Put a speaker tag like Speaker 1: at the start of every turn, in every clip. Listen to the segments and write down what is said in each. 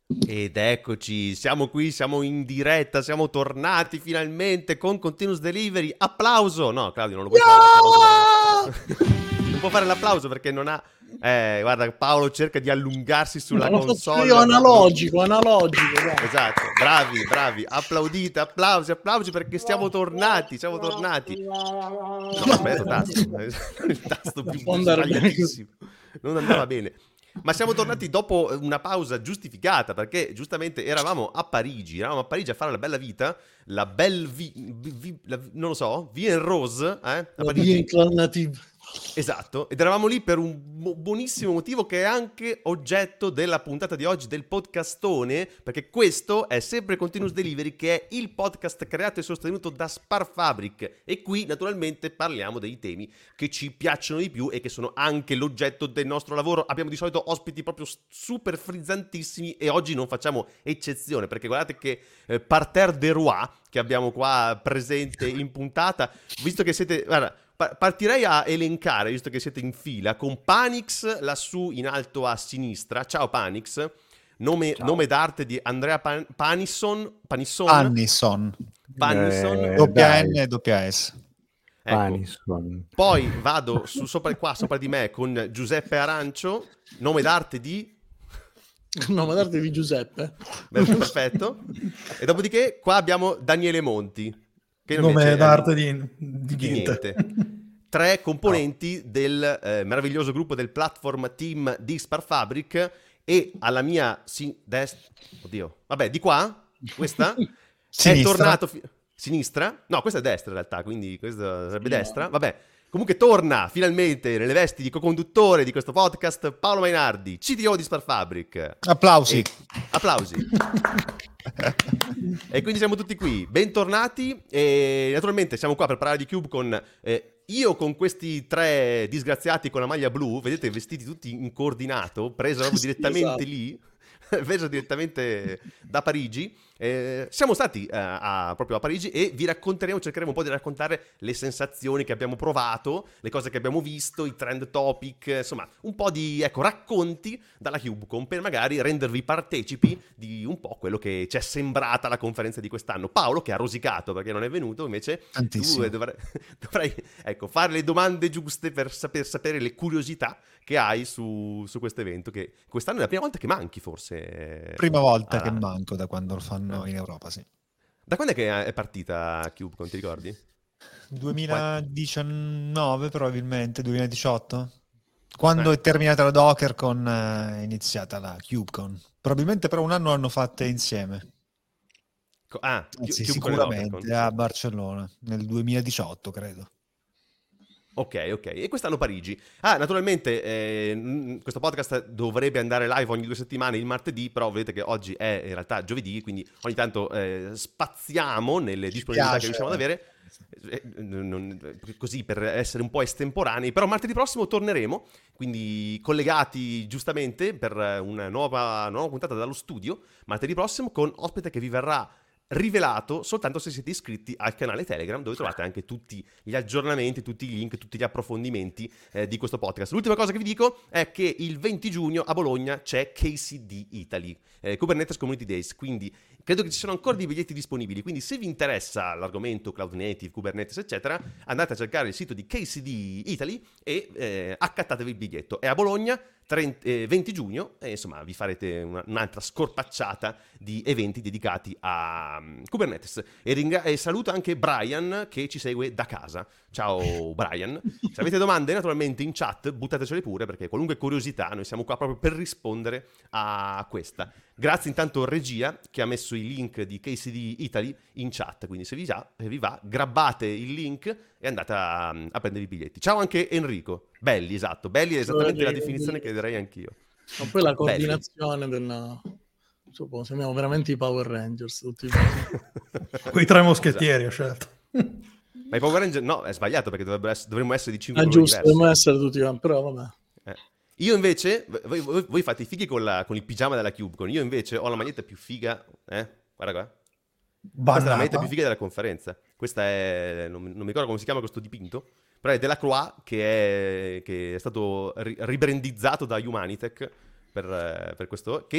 Speaker 1: Ed eccoci, siamo qui, siamo in diretta, siamo tornati finalmente con Continuous Delivery. Applauso! No, Claudio, non lo puoi fare l'applauso perché... non può fare l'applauso perché non ha... guarda, Paolo cerca di allungarsi
Speaker 2: No,
Speaker 1: sulla
Speaker 2: lo faccio io
Speaker 1: console, ma
Speaker 2: analogico, dai.
Speaker 1: Esatto, bravi, bravi, applaudite, applausi, applausi perché siamo tornati, siamo tornati. No, ho sbagliato tasto, il tasto
Speaker 2: La
Speaker 1: più
Speaker 2: fonda organizzativa.
Speaker 1: sbagliatissimo, non andava bene. Ma siamo tornati dopo una pausa giustificata perché giustamente eravamo a Parigi a fare la bella vita, la belle non lo so, Vie en Rose, a
Speaker 2: La via
Speaker 1: Parigi.
Speaker 2: inclinativa.
Speaker 1: Esatto, ed eravamo lì per un buonissimo motivo che è anche oggetto della puntata di oggi del podcastone, perché questo è sempre Continuous Delivery, che è il podcast creato e sostenuto da Spar Fabric, e qui naturalmente parliamo dei temi che ci piacciono di più e che sono anche l'oggetto del nostro lavoro. Abbiamo di solito ospiti proprio super frizzantissimi e oggi non facciamo eccezione, perché guardate che parterre de roi che abbiamo qua presente in puntata, visto che siete... Guarda, partirei a elencare, visto che siete in fila, con Panix lassù in alto a sinistra. Ciao Panix, nome d'arte di Andrea Panisson.
Speaker 3: Annison.
Speaker 1: Panisson.
Speaker 3: Doppia N e doppia S.
Speaker 1: Ecco.
Speaker 4: Panisson.
Speaker 1: Poi vado sopra di me con Giuseppe Arancio, nome d'arte di...
Speaker 2: No, ma d'arte di Giuseppe.
Speaker 1: Perfetto. E dopodiché qua abbiamo Daniele Monti. Che
Speaker 5: Nome d'arte di niente.
Speaker 1: Tre componenti del meraviglioso gruppo del platform team di Spar Fabric, e alla mia destra, oddio, vabbè, di qua, questa è tornato sinistra, no, questa è destra in realtà, quindi questa sarebbe destra, vabbè. Comunque torna finalmente nelle vesti di co-conduttore di questo podcast Paolo Mainardi, CTO di Spar Fabric.
Speaker 3: Applausi.
Speaker 1: Applausi. E quindi siamo tutti qui, bentornati, e naturalmente siamo qua per parlare di KubeCon. Io con questi tre disgraziati con la maglia blu, vedete, vestiti tutti in coordinato, preso proprio direttamente lì, preso direttamente da Parigi. Siamo stati proprio a Parigi e vi cercheremo un po' di raccontare le sensazioni che abbiamo provato, le cose che abbiamo visto, i trend topic, insomma un po' di racconti dalla KubeCon per magari rendervi partecipi di un po' quello che ci è sembrata la conferenza di quest'anno. Paolo, che ha rosicato perché non è venuto, invece tu dovrai fare le domande giuste per sapere le curiosità che hai su questo evento, che quest'anno è la prima volta che manchi forse.
Speaker 3: Prima volta che manco da quando lo fanno in Europa, sì.
Speaker 1: Da quando è che è partita KubeCon, ti ricordi?
Speaker 3: 2019 probabilmente, 2018. Quando è terminata la Dockercon è iniziata la KubeCon. Probabilmente però un anno l'hanno fatte insieme. Anzi, sicuramente a Barcellona, nel 2018 credo.
Speaker 1: Ok. E quest'anno Parigi. Naturalmente questo podcast dovrebbe andare live ogni 2 settimane il martedì, però vedete che oggi è in realtà giovedì, quindi ogni tanto spaziamo nelle disponibilità che riusciamo ad avere, così per essere un po' estemporanei. Però martedì prossimo torneremo, quindi collegati giustamente per una nuova puntata dallo studio, martedì prossimo, con ospite che vi verrà rivelato soltanto se siete iscritti al canale Telegram, dove trovate anche tutti gli aggiornamenti, tutti i link, tutti gli approfondimenti di questo podcast. L'ultima cosa che vi dico è che il 20 giugno a Bologna c'è KCD Italy, Kubernetes Community Days, quindi credo che ci siano ancora dei biglietti disponibili, quindi se vi interessa l'argomento Cloud Native, Kubernetes eccetera, andate a cercare il sito di KCD Italy e accattatevi il biglietto. È a Bologna 20 giugno, e insomma vi farete un'altra scorpacciata di eventi dedicati a Kubernetes. E saluto anche Brian che ci segue da casa. Ciao Brian. Se avete domande naturalmente in chat buttatecele pure, perché qualunque curiosità noi siamo qua proprio per rispondere a questa. Grazie intanto regia che ha messo i link di KCD Italy in chat, quindi se vi va grabbate il link e andate a prendere i biglietti. Ciao anche Enrico. Belli, esatto, belli è esattamente la definizione che darei anch'io.
Speaker 2: Ma poi la coordinazione della... Sembriamo veramente i Power Rangers tutti.
Speaker 5: Quei tre moschettieri ho scelto.
Speaker 1: Ma i Power Rangers no, è sbagliato, perché dovremmo essere di 5
Speaker 2: colori diversi. Dovremmo essere tutti, però vabbè.
Speaker 1: Io invece, voi fate i fighi con il pigiama della CubeCon, io invece ho la maglietta più figa, guarda qua. Questa è la maglietta più figa della conferenza. Questa è, non mi ricordo come si chiama questo dipinto, però è della Croix, che è stato ribrandizzato da Humanitech per questo, che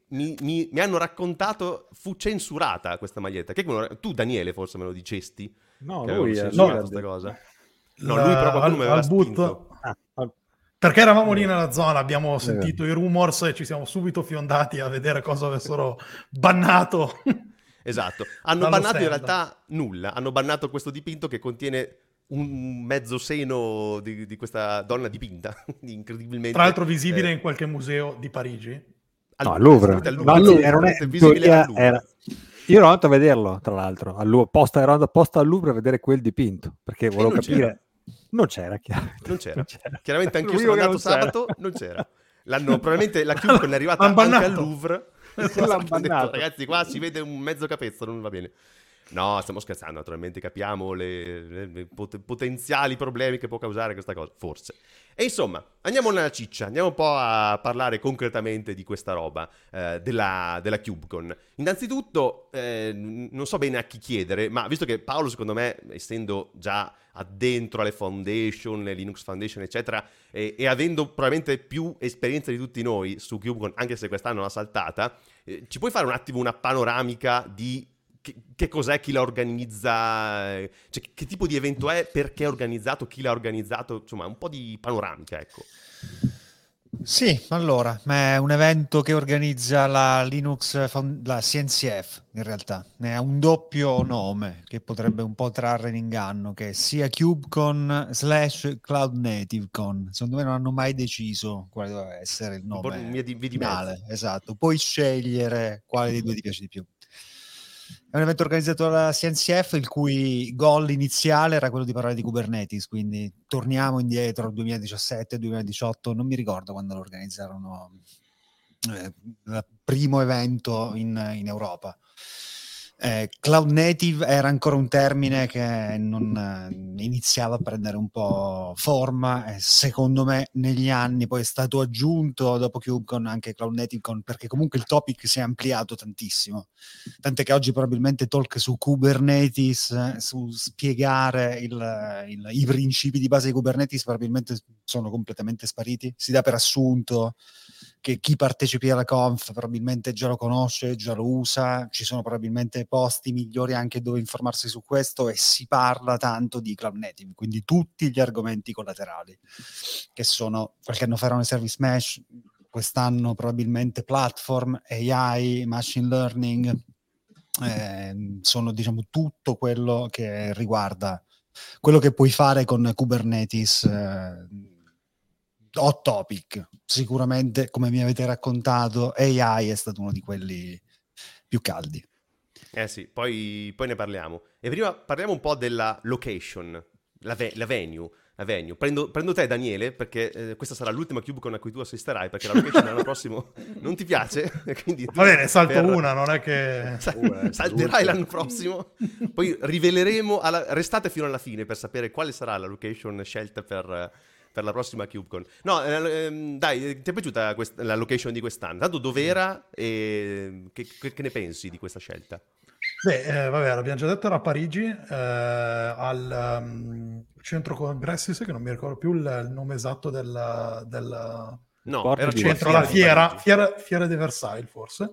Speaker 1: mi hanno raccontato fu censurata questa maglietta. Tu, Daniele, forse me lo dicesti?
Speaker 4: No,
Speaker 1: che
Speaker 4: lui
Speaker 1: censurato questa cosa. No, lui però qualcuno mi aveva spinto.
Speaker 5: Perché eravamo lì nella zona, abbiamo sentito i rumors e ci siamo subito fiondati a vedere cosa avessero bannato.
Speaker 1: Esatto, hanno bannato in realtà nulla, hanno bannato questo dipinto che contiene un mezzo seno di questa donna dipinta, incredibilmente.
Speaker 5: Tra l'altro visibile in qualche museo di Parigi.
Speaker 4: Al Louvre. Io ero andato a vederlo, tra l'altro, ero andato apposta al Louvre a vedere quel dipinto, perché volevo capire... Non c'era, chiaramente.
Speaker 1: Chiaramente anche io sono andato sabato, non c'era. Probabilmente la CubeCon è arrivata anche al Louvre. Detto, ragazzi, qua si vede un mezzo capezzolo, non va bene. No, stiamo scherzando, naturalmente capiamo le potenziali problemi che può causare questa cosa, forse. E insomma, andiamo nella ciccia, andiamo un po' a parlare concretamente di questa roba, della CubeCon. Innanzitutto, non so bene a chi chiedere, ma visto che Paolo, secondo me, essendo già addentro alle foundation, le Linux Foundation, eccetera, e avendo probabilmente più esperienza di tutti noi su CubeCon, anche se quest'anno l'ha saltata, ci puoi fare un attimo una panoramica di che cos'è, chi la organizza, cioè che tipo di evento è, perché è organizzato, chi l'ha organizzato, insomma un po' di panoramica, ecco.
Speaker 3: Sì, allora, è un evento che organizza la la CNCF, in realtà. Ne ha un doppio nome che potrebbe un po' trarre in inganno, che è sia CubeCon / Cloud Native Con. Secondo me non hanno mai deciso quale doveva essere il nome finale. Esatto, puoi scegliere quale dei due ti piace di più. È un evento organizzato dalla CNCF il cui goal iniziale era quello di parlare di Kubernetes, quindi torniamo indietro al 2017-2018, non mi ricordo quando lo organizzarono, il primo evento in Europa. Cloud Native era ancora un termine che non iniziava a prendere un po' forma e secondo me negli anni poi è stato aggiunto dopo CubeCon anche Cloud Native Con, perché comunque il topic si è ampliato tantissimo, tant'è che oggi probabilmente talk su Kubernetes, su spiegare i principi di base di Kubernetes probabilmente sono completamente spariti. Si dà per assunto che chi partecipi alla conf probabilmente già lo conosce, già lo usa, ci sono probabilmente posti migliori anche dove informarsi su questo e si parla tanto di Cloud Native, quindi tutti gli argomenti collaterali che sono, qualche anno fa erano service mesh, quest'anno probabilmente platform, AI, machine learning, sono diciamo tutto quello che riguarda quello che puoi fare con Kubernetes, hot topic. Sicuramente, come mi avete raccontato, AI è stato uno di quelli più caldi.
Speaker 1: Sì, poi ne parliamo. E prima parliamo un po' della location, la venue. Prendo te, Daniele, perché questa sarà l'ultima CubeCon a cui tu assisterai, perché la location l'anno prossimo non ti piace. Quindi
Speaker 5: va bene, salto una, non è che...
Speaker 1: Salterai l'anno prossimo. Poi riveleremo, restate fino alla fine per sapere quale sarà la location scelta per la prossima CubeCon. No, dai, ti è piaciuta la location di quest'anno? Tanto dov'era e che ne pensi di questa scelta?
Speaker 5: Beh, vabbè, l'abbiamo già detto, era a Parigi, al centro congressi, che non mi ricordo più il nome esatto del
Speaker 1: no, era
Speaker 5: centro, la fiera di Versailles, forse.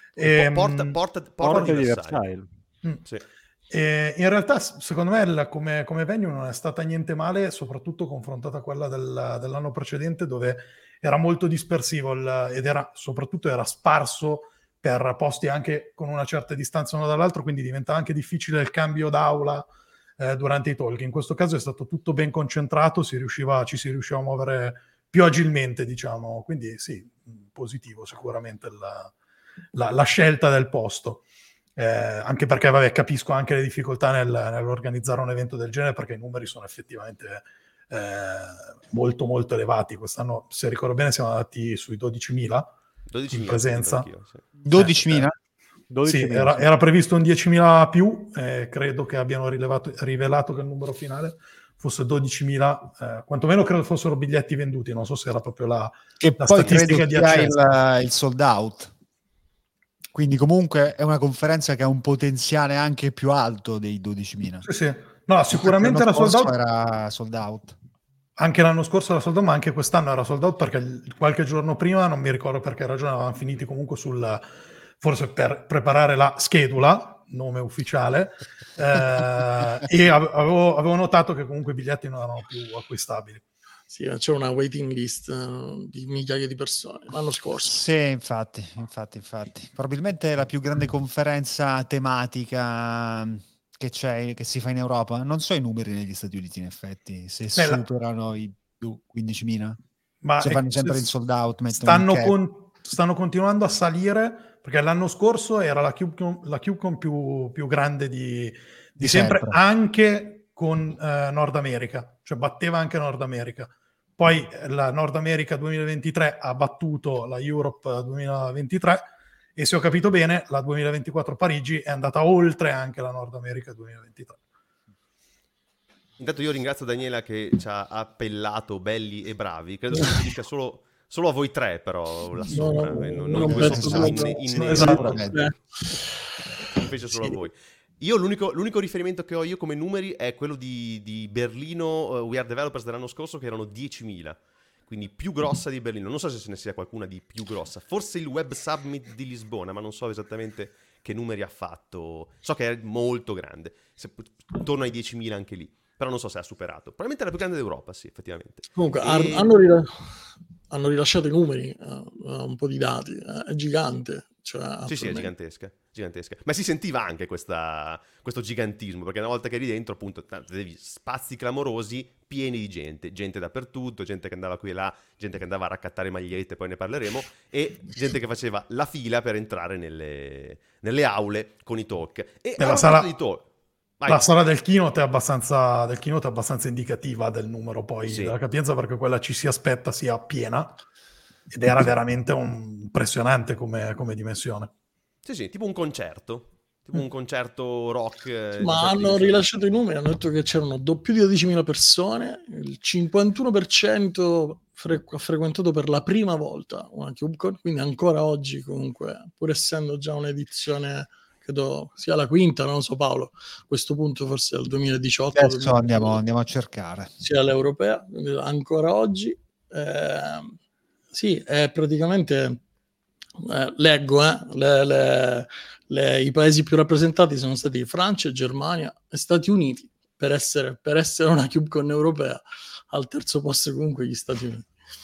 Speaker 1: Porta di Versailles.
Speaker 5: Sì. E in realtà, secondo me, come venue non è stata niente male, soprattutto confrontata a quella dell'anno precedente, dove era molto dispersivo ed soprattutto era sparso per posti anche con una certa distanza uno dall'altro, quindi diventa anche difficile il cambio d'aula durante i talk. In questo caso è stato tutto ben concentrato, ci si riusciva a muovere più agilmente, diciamo. Quindi sì, positivo sicuramente la scelta del posto. Anche perché, vabbè, capisco anche le difficoltà nell'organizzare un evento del genere, perché i numeri sono effettivamente molto molto elevati. Quest'anno, se ricordo bene, siamo andati sui 12.000 in presenza.
Speaker 3: Sì. 12.000?
Speaker 5: Sì, era previsto un 10.000 più, credo che abbiano rivelato che il numero finale fosse 12.000, quantomeno credo fossero biglietti venduti, non so se era proprio la statistica di accesso.
Speaker 3: Il sold out. Quindi comunque è una conferenza che ha un potenziale anche più alto dei 12.000.
Speaker 5: Sì. No, sicuramente era sold out.
Speaker 3: Era sold out.
Speaker 5: anche l'anno scorso era sold out, ma anche quest'anno era sold out perché qualche giorno prima, non mi ricordo per che ragione, avevano finiti comunque forse per preparare la schedula, nome ufficiale, e avevo notato che comunque i biglietti non erano più acquistabili.
Speaker 2: Sì, c'è una waiting list di migliaia di persone l'anno scorso.
Speaker 3: Sì, infatti. Probabilmente la più grande conferenza tematica che c'è, che si fa in Europa. Non so i numeri negli Stati Uniti, in effetti, se superano i più 15.000.
Speaker 5: Ma
Speaker 3: se fanno sempre il sold out,
Speaker 5: stanno continuando a salire, perché l'anno scorso era la CubeCon più grande di sempre, anche con Nord America, cioè batteva anche Nord America. Poi la Nord America 2023 ha battuto la Europe 2023 e, se ho capito bene, la 2024 Parigi è andata oltre anche la Nord America 2023.
Speaker 1: Intanto io ringrazio Daniela che ci ha appellato belli e bravi. Credo che si dica solo a voi tre, però là sopra. Non fece solo a voi. Io l'unico riferimento che ho io come numeri è quello di Berlino We Are Developers dell'anno scorso, che erano 10.000, quindi più grossa di Berlino. Non so se ne sia qualcuna di più grossa, forse il Web Summit di Lisbona, ma non so esattamente che numeri ha fatto. So che è molto grande, torno ai 10.000 anche lì, però non so se ha superato. Probabilmente è la più grande d'Europa, sì, effettivamente.
Speaker 2: Comunque hanno rilasciato i numeri, un po' di dati, è gigante. Cioè,
Speaker 1: sì, è gigantesca. Ma si sentiva anche questo gigantismo, perché una volta che eri dentro, appunto, avevi spazi clamorosi, pieni di gente dappertutto, gente che andava qui e là, gente che andava a raccattare magliette, poi ne parleremo, e gente che faceva la fila per entrare nelle aule con i talk. E
Speaker 5: la sala del keynote è abbastanza indicativa del numero poi della capienza, perché quella ci si aspetta sia piena, ed era veramente impressionante come dimensione.
Speaker 1: Sì, tipo un concerto rock.
Speaker 2: Ma hanno rilasciato i numeri, hanno detto che c'erano più di 12.000 persone, il 51% ha frequentato per la prima volta una CubeCon, quindi ancora oggi comunque, pur essendo già un'edizione, credo sia la quinta, non so Paolo, a questo punto forse è il 2018.
Speaker 3: Adesso andiamo a cercare.
Speaker 2: Sia l'europea, ancora oggi. Sì, è praticamente... leggo, i paesi più rappresentati sono stati Francia, Germania e Stati Uniti, per essere una CubeCon europea. Al terzo posto comunque gli Stati Uniti.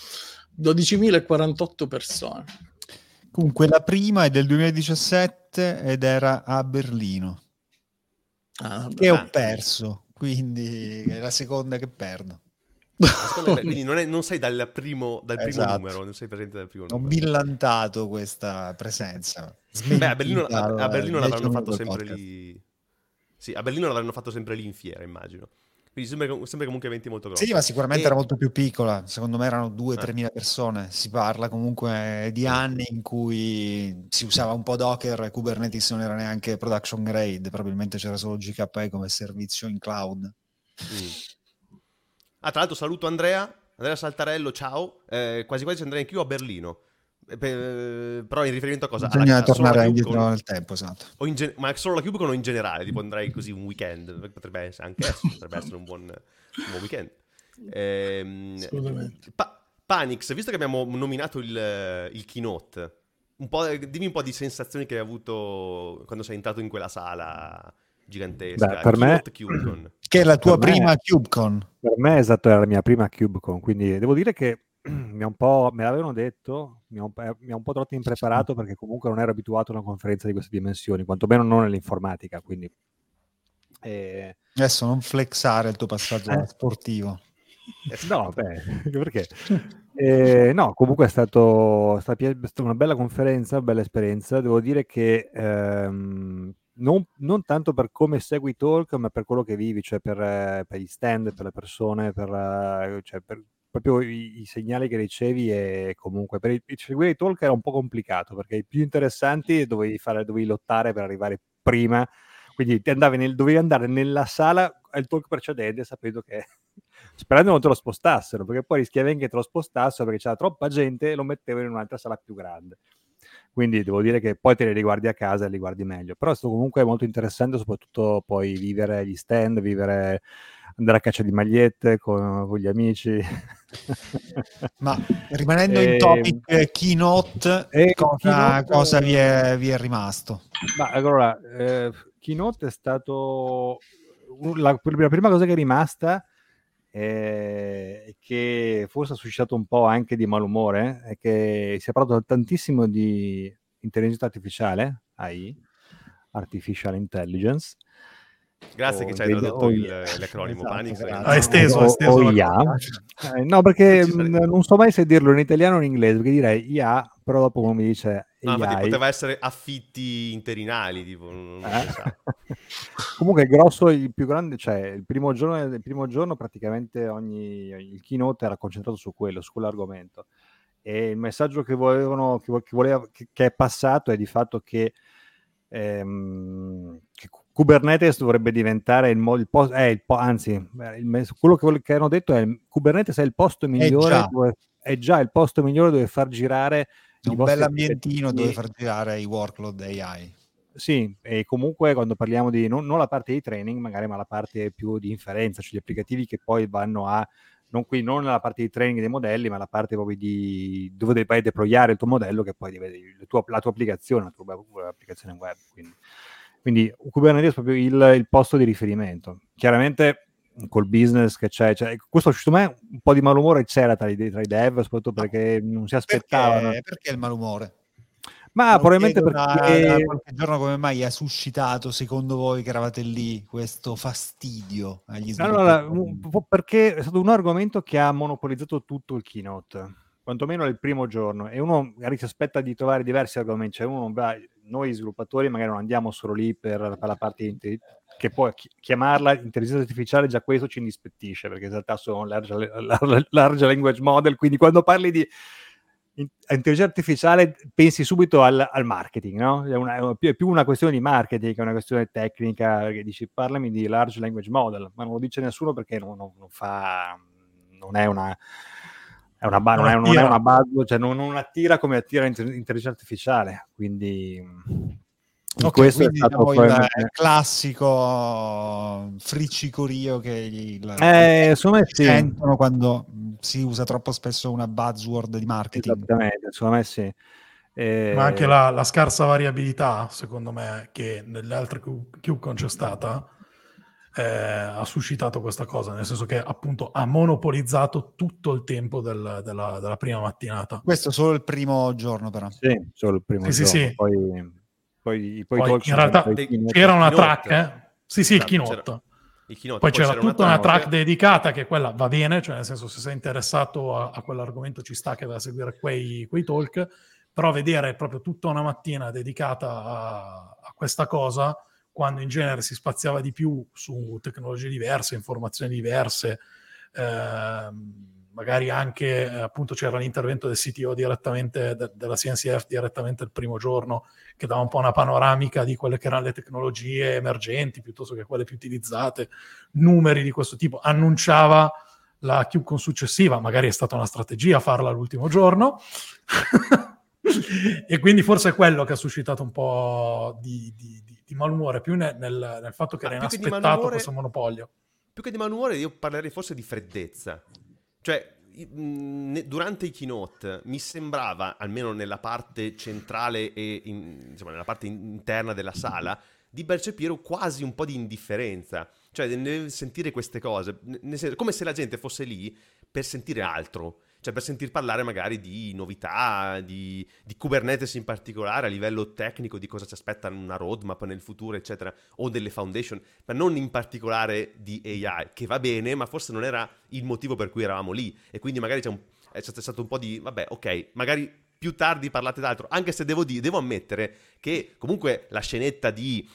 Speaker 2: 12.048 persone.
Speaker 3: Comunque la prima è del 2017 ed era a Berlino, che ho perso, quindi è la seconda che perdo.
Speaker 1: Quindi non sei dal primo numero, non sei presente dal primo numero.
Speaker 3: Ho millantato questa presenza.
Speaker 1: A Berlino l'avranno fatto sempre lì. Sì, a Berlino l'avranno fatto sempre lì in fiera, immagino. Quindi sembra comunque eventi molto grossi.
Speaker 3: Sì, ma sicuramente era molto più piccola. Secondo me erano 2-3.000 persone. Si parla comunque di anni in cui si usava un po' Docker e Kubernetes non era neanche production grade. Probabilmente c'era solo GKE come servizio in cloud.
Speaker 1: Tra l'altro saluto Andrea Saltarello, ciao. Quasi quasi andrei anch'io a Berlino. Però in riferimento a cosa?
Speaker 3: Bisogna tornare indietro nel tempo, esatto.
Speaker 1: Ma solo la CubeCon o in generale? Tipo andrei così un weekend? Potrebbe essere un buon weekend.
Speaker 2: Assolutamente.
Speaker 1: Panix, visto che abbiamo nominato il keynote, dimmi un po' di sensazioni che hai avuto quando sei entrato in quella sala gigantesca.
Speaker 4: Beh, per me
Speaker 1: CubeCon.
Speaker 3: Che è la tua prima CubeCon.
Speaker 4: Per me esatto, era la mia prima CubeCon, quindi devo dire che me l'avevano detto, mi ha un po' troppo impreparato, perché comunque non ero abituato a una conferenza di queste dimensioni, quantomeno non nell'informatica, quindi
Speaker 3: adesso non flexare il tuo passaggio sportivo.
Speaker 4: No, perché? No, comunque è stata una bella conferenza, una bella esperienza. Devo dire che non tanto per come segui i talk, ma per quello che vivi, cioè per gli stand, per le persone, cioè per proprio i segnali che ricevi. E comunque per seguire i talk era un po' complicato, perché i più interessanti dovevi lottare per arrivare prima, quindi dovevi andare nella sala al talk precedente sapendo che sperando non te lo spostassero, perché poi rischiavi anche che te lo spostassero perché c'era troppa gente e lo mettevano in un'altra sala più grande. Quindi devo dire che poi te li riguardi a casa e li guardi meglio. Però è stato comunque molto interessante, soprattutto poi vivere gli stand, vivere andare a caccia di magliette con gli amici.
Speaker 3: Ma rimanendo in topic keynote, cosa vi è rimasto?
Speaker 4: Ma allora, keynote è stato la prima cosa che è rimasta, che forse ha suscitato un po' anche di malumore, è che si è parlato tantissimo di intelligenza artificiale, AI, Artificial Intelligence.
Speaker 1: Grazie che ci hai tradotto l'acronimo,
Speaker 4: esatto,
Speaker 1: Panix.
Speaker 5: Ha esteso
Speaker 4: IA. No, perché non so mai se dirlo in italiano o in inglese, perché direi IA, però dopo come mi dice AI...
Speaker 1: infatti poteva essere affitti interinali, tipo, non si sa.
Speaker 4: Comunque il grosso, il più grande, cioè il primo giorno praticamente il keynote era concentrato su quell'argomento, e il messaggio che è passato è di fatto che Kubernetes dovrebbe diventare quello che hanno detto è Kubernetes è il posto migliore, è già il posto migliore dove far girare
Speaker 3: un bel ambientino dove far girare i workload AI.
Speaker 4: Sì, e comunque quando parliamo di non la parte di training magari, ma la parte più di inferenza, cioè gli applicativi che poi vanno a non la parte di training dei modelli, ma la parte proprio di dove vai a deployare il tuo modello, che poi diventa la tua applicazione, la tua applicazione web. Quindi Kubernetes è proprio il posto di riferimento. Chiaramente col business che c'è, questo secondo me un po' di malumore c'era tra i dev, soprattutto perché non si aspettavano.
Speaker 3: Perché il malumore?
Speaker 4: Ma probabilmente perché
Speaker 3: da qualche giorno come mai ha suscitato, secondo voi che eravate lì, questo fastidio agli sviluppatori?
Speaker 4: Allora, perché è stato un argomento che ha monopolizzato tutto il keynote, quantomeno il primo giorno, e uno magari si aspetta di trovare diversi argomenti, cioè uno non va, noi sviluppatori magari non andiamo solo lì per la parte che poi chiamarla intelligenza artificiale, già questo ci indispettisce, perché in realtà sono large language model, quindi quando parli di intelligenza artificiale pensi subito al marketing, no? È più una questione di marketing che una questione tecnica, perché dici parlami di large language model, ma non lo dice nessuno perché non è una base, cioè non attira come attira l'intelligenza artificiale, quindi questo
Speaker 3: quindi
Speaker 4: è stato
Speaker 3: il classico friccicorio che sentono quando si usa troppo spesso una buzzword di marketing.
Speaker 4: Esattamente, secondo me sì.
Speaker 5: Ma anche la scarsa variabilità, secondo me, che nelle altre KubeCon c'è stata, ha suscitato questa cosa, nel senso che appunto ha monopolizzato tutto il tempo della prima mattinata.
Speaker 3: Questo solo il primo giorno, però.
Speaker 4: Sì, solo il primo giorno.
Speaker 5: Sì.
Speaker 4: Poi
Speaker 5: in realtà c'era una track, il keynote. Poi c'era tutta una track dedicata, che quella va bene, cioè nel senso, se sei interessato a quell'argomento ci sta che vai a seguire quei talk, però vedere proprio tutta una mattina dedicata a questa cosa, quando in genere si spaziava di più su tecnologie diverse, informazioni diverse, magari anche appunto c'era l'intervento del CTO direttamente della CNCF direttamente il primo giorno, che dava un po' una panoramica di quelle che erano le tecnologie emergenti piuttosto che quelle più utilizzate, numeri di questo tipo, annunciava la KubeCon successiva, magari è stata una strategia farla l'ultimo giorno e quindi forse è quello che ha suscitato un po' di malumore, più nel fatto che era inaspettato questo monopolio.
Speaker 1: Più che di malumore io parlerei forse di freddezza. Cioè, durante i keynote mi sembrava, almeno nella parte centrale e insomma, nella parte interna della sala, di percepire quasi un po' di indifferenza. Cioè, nel sentire queste cose, come se la gente fosse lì per sentire altro. Cioè, per sentir parlare magari di novità, di Kubernetes in particolare, a livello tecnico, di cosa ci aspetta una roadmap nel futuro, eccetera, o delle foundation, ma non in particolare di AI, che va bene, ma forse non era il motivo per cui eravamo lì. E quindi magari è stato un po' di, vabbè, ok, magari più tardi parlate d'altro, anche se devo ammettere che comunque la scenetta di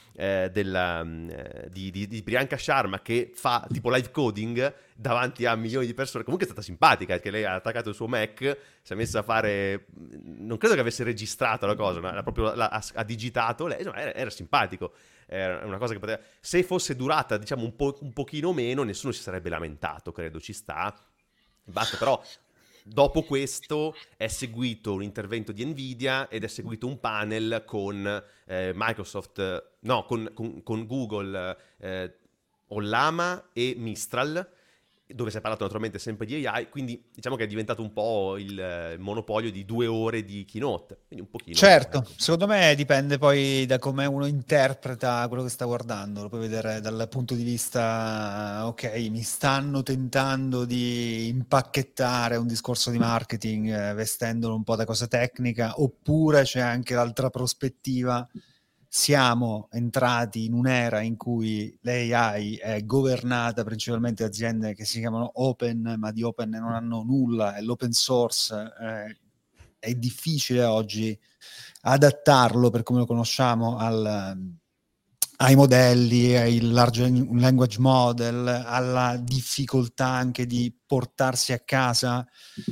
Speaker 1: Priyanka Sharma, che fa tipo live coding davanti a milioni di persone, comunque è stata simpatica, perché lei ha attaccato il suo Mac, si è messa a fare, non credo che avesse registrato la cosa, ma ha digitato, lei era simpatico, era una cosa che poteva, se fosse durata diciamo un pochino meno, nessuno si sarebbe lamentato, credo, ci sta, basta. Però dopo questo è seguito un intervento di Nvidia ed è seguito un panel con Microsoft, no, con Google, o Llama e Mistral, dove si è parlato naturalmente sempre di AI, quindi diciamo che è diventato un po' il monopolio di 2 ore di keynote, quindi un pochino.
Speaker 3: Certo,
Speaker 1: ecco.
Speaker 3: secondo me dipende poi da come uno interpreta quello che sta guardando, lo puoi vedere dal punto di vista, ok, mi stanno tentando di impacchettare un discorso di marketing vestendolo un po' da cosa tecnica, oppure c'è anche l'altra prospettiva. Siamo entrati in un'era in cui l'AI è governata principalmente da aziende che si chiamano open, ma di open non hanno nulla, e l'open source è difficile oggi adattarlo per come lo conosciamo ai modelli, ai large language model, alla difficoltà anche di portarsi a casa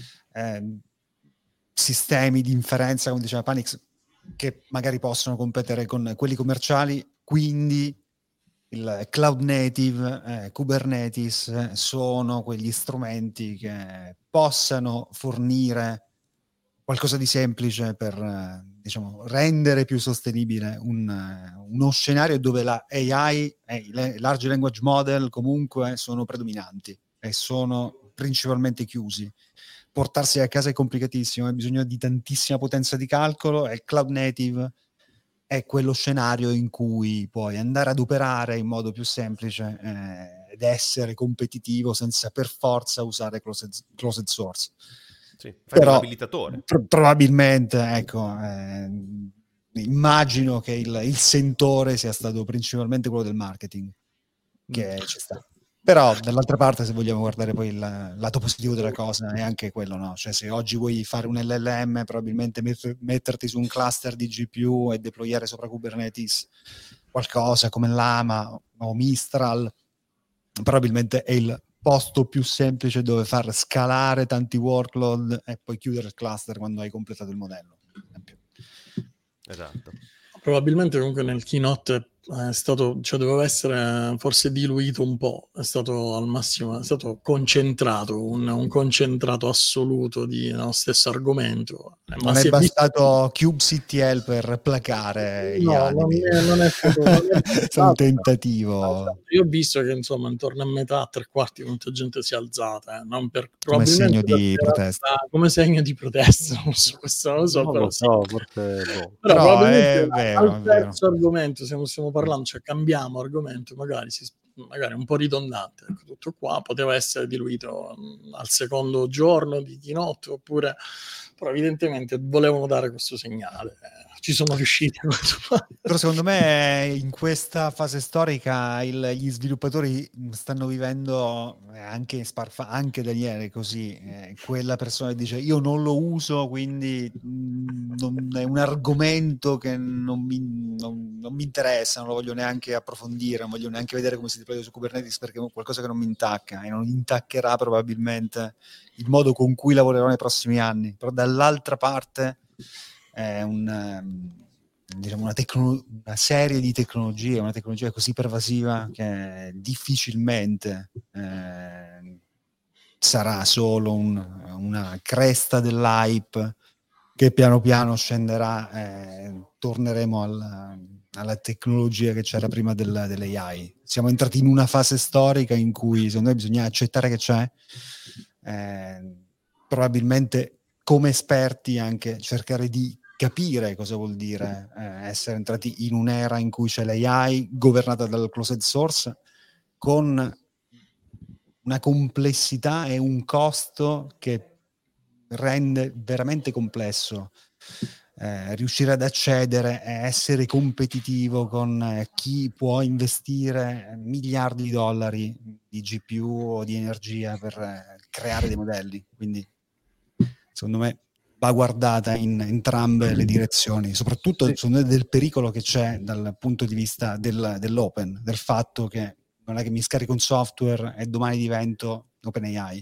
Speaker 3: sistemi di inferenza, come diceva Panix, che magari possono competere con quelli commerciali, quindi il cloud native, Kubernetes sono quegli strumenti che possano fornire qualcosa di semplice per diciamo, rendere più sostenibile uno scenario dove la AI e i large language model comunque sono predominanti e sono principalmente chiusi. Portarsi a casa è complicatissimo, hai bisogno di tantissima potenza di calcolo, e il cloud native è quello scenario in cui puoi andare ad operare in modo più semplice ed essere competitivo senza per forza usare closed source.
Speaker 1: Sì, fai
Speaker 3: però
Speaker 1: un abilitatore.
Speaker 3: Probabilmente, ecco, immagino che il sentore sia stato principalmente quello del marketing, che ci sta. Però dall'altra parte, se vogliamo guardare poi il lato positivo della cosa, è anche quello, no? Cioè, se oggi vuoi fare un LLM, probabilmente metterti su un cluster di GPU e deployare sopra Kubernetes qualcosa come Llama o Mistral, probabilmente è il posto più semplice dove far scalare tanti workload e poi chiudere il cluster quando hai completato il modello.
Speaker 1: Esatto.
Speaker 2: Probabilmente comunque nel keynote è stato, cioè doveva essere forse diluito un po', è stato al massimo, è stato concentrato, un concentrato assoluto di uno stesso argomento.
Speaker 3: Non è bastato kubectl per placare gli animi.
Speaker 2: Non è stato
Speaker 3: è un tentativo.
Speaker 2: Io ho visto che insomma intorno a metà, 3/4 molta gente si è alzata, non per,
Speaker 3: come segno
Speaker 2: per
Speaker 3: di protesta.
Speaker 2: Come segno di protesta, questo non lo so, però sì.
Speaker 4: Forse,
Speaker 2: però
Speaker 3: è
Speaker 2: probabilmente
Speaker 3: vero,
Speaker 2: al terzo argomento, stiamo parlando, cioè cambiamo argomento, magari un po' ridondante, ecco, tutto qua poteva essere diluito al secondo giorno di keynote, oppure però evidentemente volevano dare questo segnale, ci sono riusciti.
Speaker 3: Però secondo me in questa fase storica gli sviluppatori stanno vivendo anche Daniele così, quella persona che dice io non lo uso, quindi non è un argomento che non mi interessa, non lo voglio neanche approfondire, non voglio neanche vedere come si deploya su Kubernetes, perché è qualcosa che non mi intacca e non intaccherà probabilmente il modo con cui lavorerò nei prossimi anni. Però dall'altra parte è diciamo una serie di tecnologie, una tecnologia così pervasiva che difficilmente sarà solo una cresta dell'hype che piano piano scenderà, torneremo alla tecnologia che c'era prima dell'AI. Siamo entrati in una fase storica in cui secondo me bisogna accettare che c'è, probabilmente come esperti anche cercare di capire cosa vuol dire essere entrati in un'era in cui c'è l'AI governata dal closed source, con una complessità e un costo che rende veramente complesso riuscire ad accedere e essere competitivo con chi può investire miliardi di dollari di GPU o di energia per creare dei modelli. Quindi secondo me va guardata in entrambe le direzioni, soprattutto secondo me del pericolo che c'è dal punto di vista dell'open, del fatto che non è che mi scarico un software e domani divento OpenAI.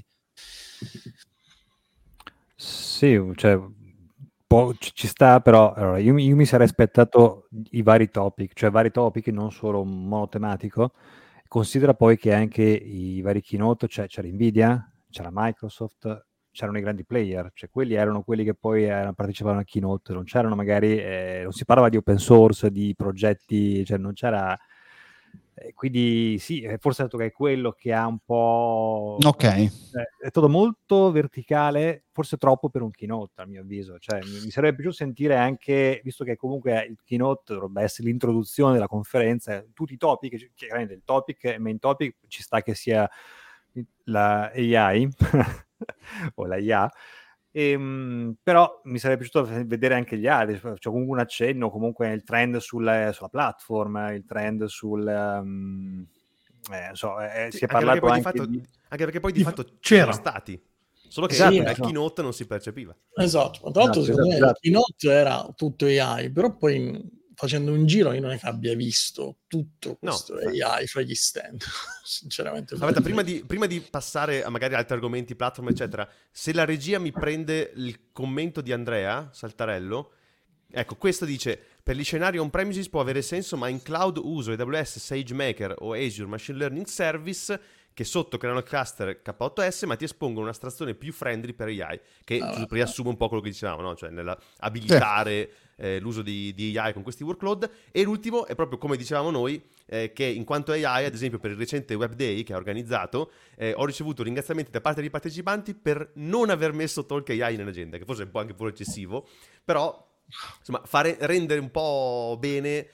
Speaker 4: Sì, cioè ci sta, però allora, io mi sarei aspettato i vari topic, cioè vari topic, non solo un monotematico. Considera poi che anche i vari keynote, cioè c'era Nvidia, c'era Microsoft, c'erano i grandi player, cioè quelli erano quelli che poi partecipavano al keynote, non c'erano magari, non si parlava di open source, di progetti, cioè non c'era Quindi sì, forse è stato che è quello che ha un po'...
Speaker 6: Ok.
Speaker 4: È stato molto verticale, forse troppo per un keynote, a mio avviso. Cioè, mi sarebbe piaciuto sentire anche, visto che comunque il keynote dovrebbe essere l'introduzione della conferenza, tutti i topic, chiaramente il topic e main topic ci sta che sia la AI o la IA, però mi sarebbe piaciuto vedere anche gli altri, cioè comunque un accenno, comunque il trend sulla platform, il trend sul... si è parlato anche
Speaker 1: anche perché poi di fatto
Speaker 5: c'era
Speaker 1: c'erano stati, solo che
Speaker 2: Sì,
Speaker 1: al keynote non si percepiva.
Speaker 2: Esatto, ma tra l'altro secondo me il keynote era tutto AI, però poi facendo un giro io non è che abbia visto tutto questo AI fra gli stand, sinceramente.
Speaker 1: Aspetta, prima di passare a magari altri argomenti, platform eccetera, se la regia mi prende il commento di Andrea Saltarello, ecco, questo dice: per gli scenari on-premises può avere senso, ma in cloud uso AWS SageMaker o Azure Machine Learning Service che sotto creano il cluster K8S ma ti espongono un'astrazione più friendly per AI, che riassume un po' quello che dicevamo, no? Cioè nell'abilitare l'uso di AI con questi workload. E l'ultimo è proprio come dicevamo noi, che in quanto AI, ad esempio per il recente Web Day che ha organizzato, ho ricevuto ringraziamenti da parte dei partecipanti per non aver messo talk AI nell'agenda, che forse è un po' anche pure eccessivo, però insomma rendere un po' bene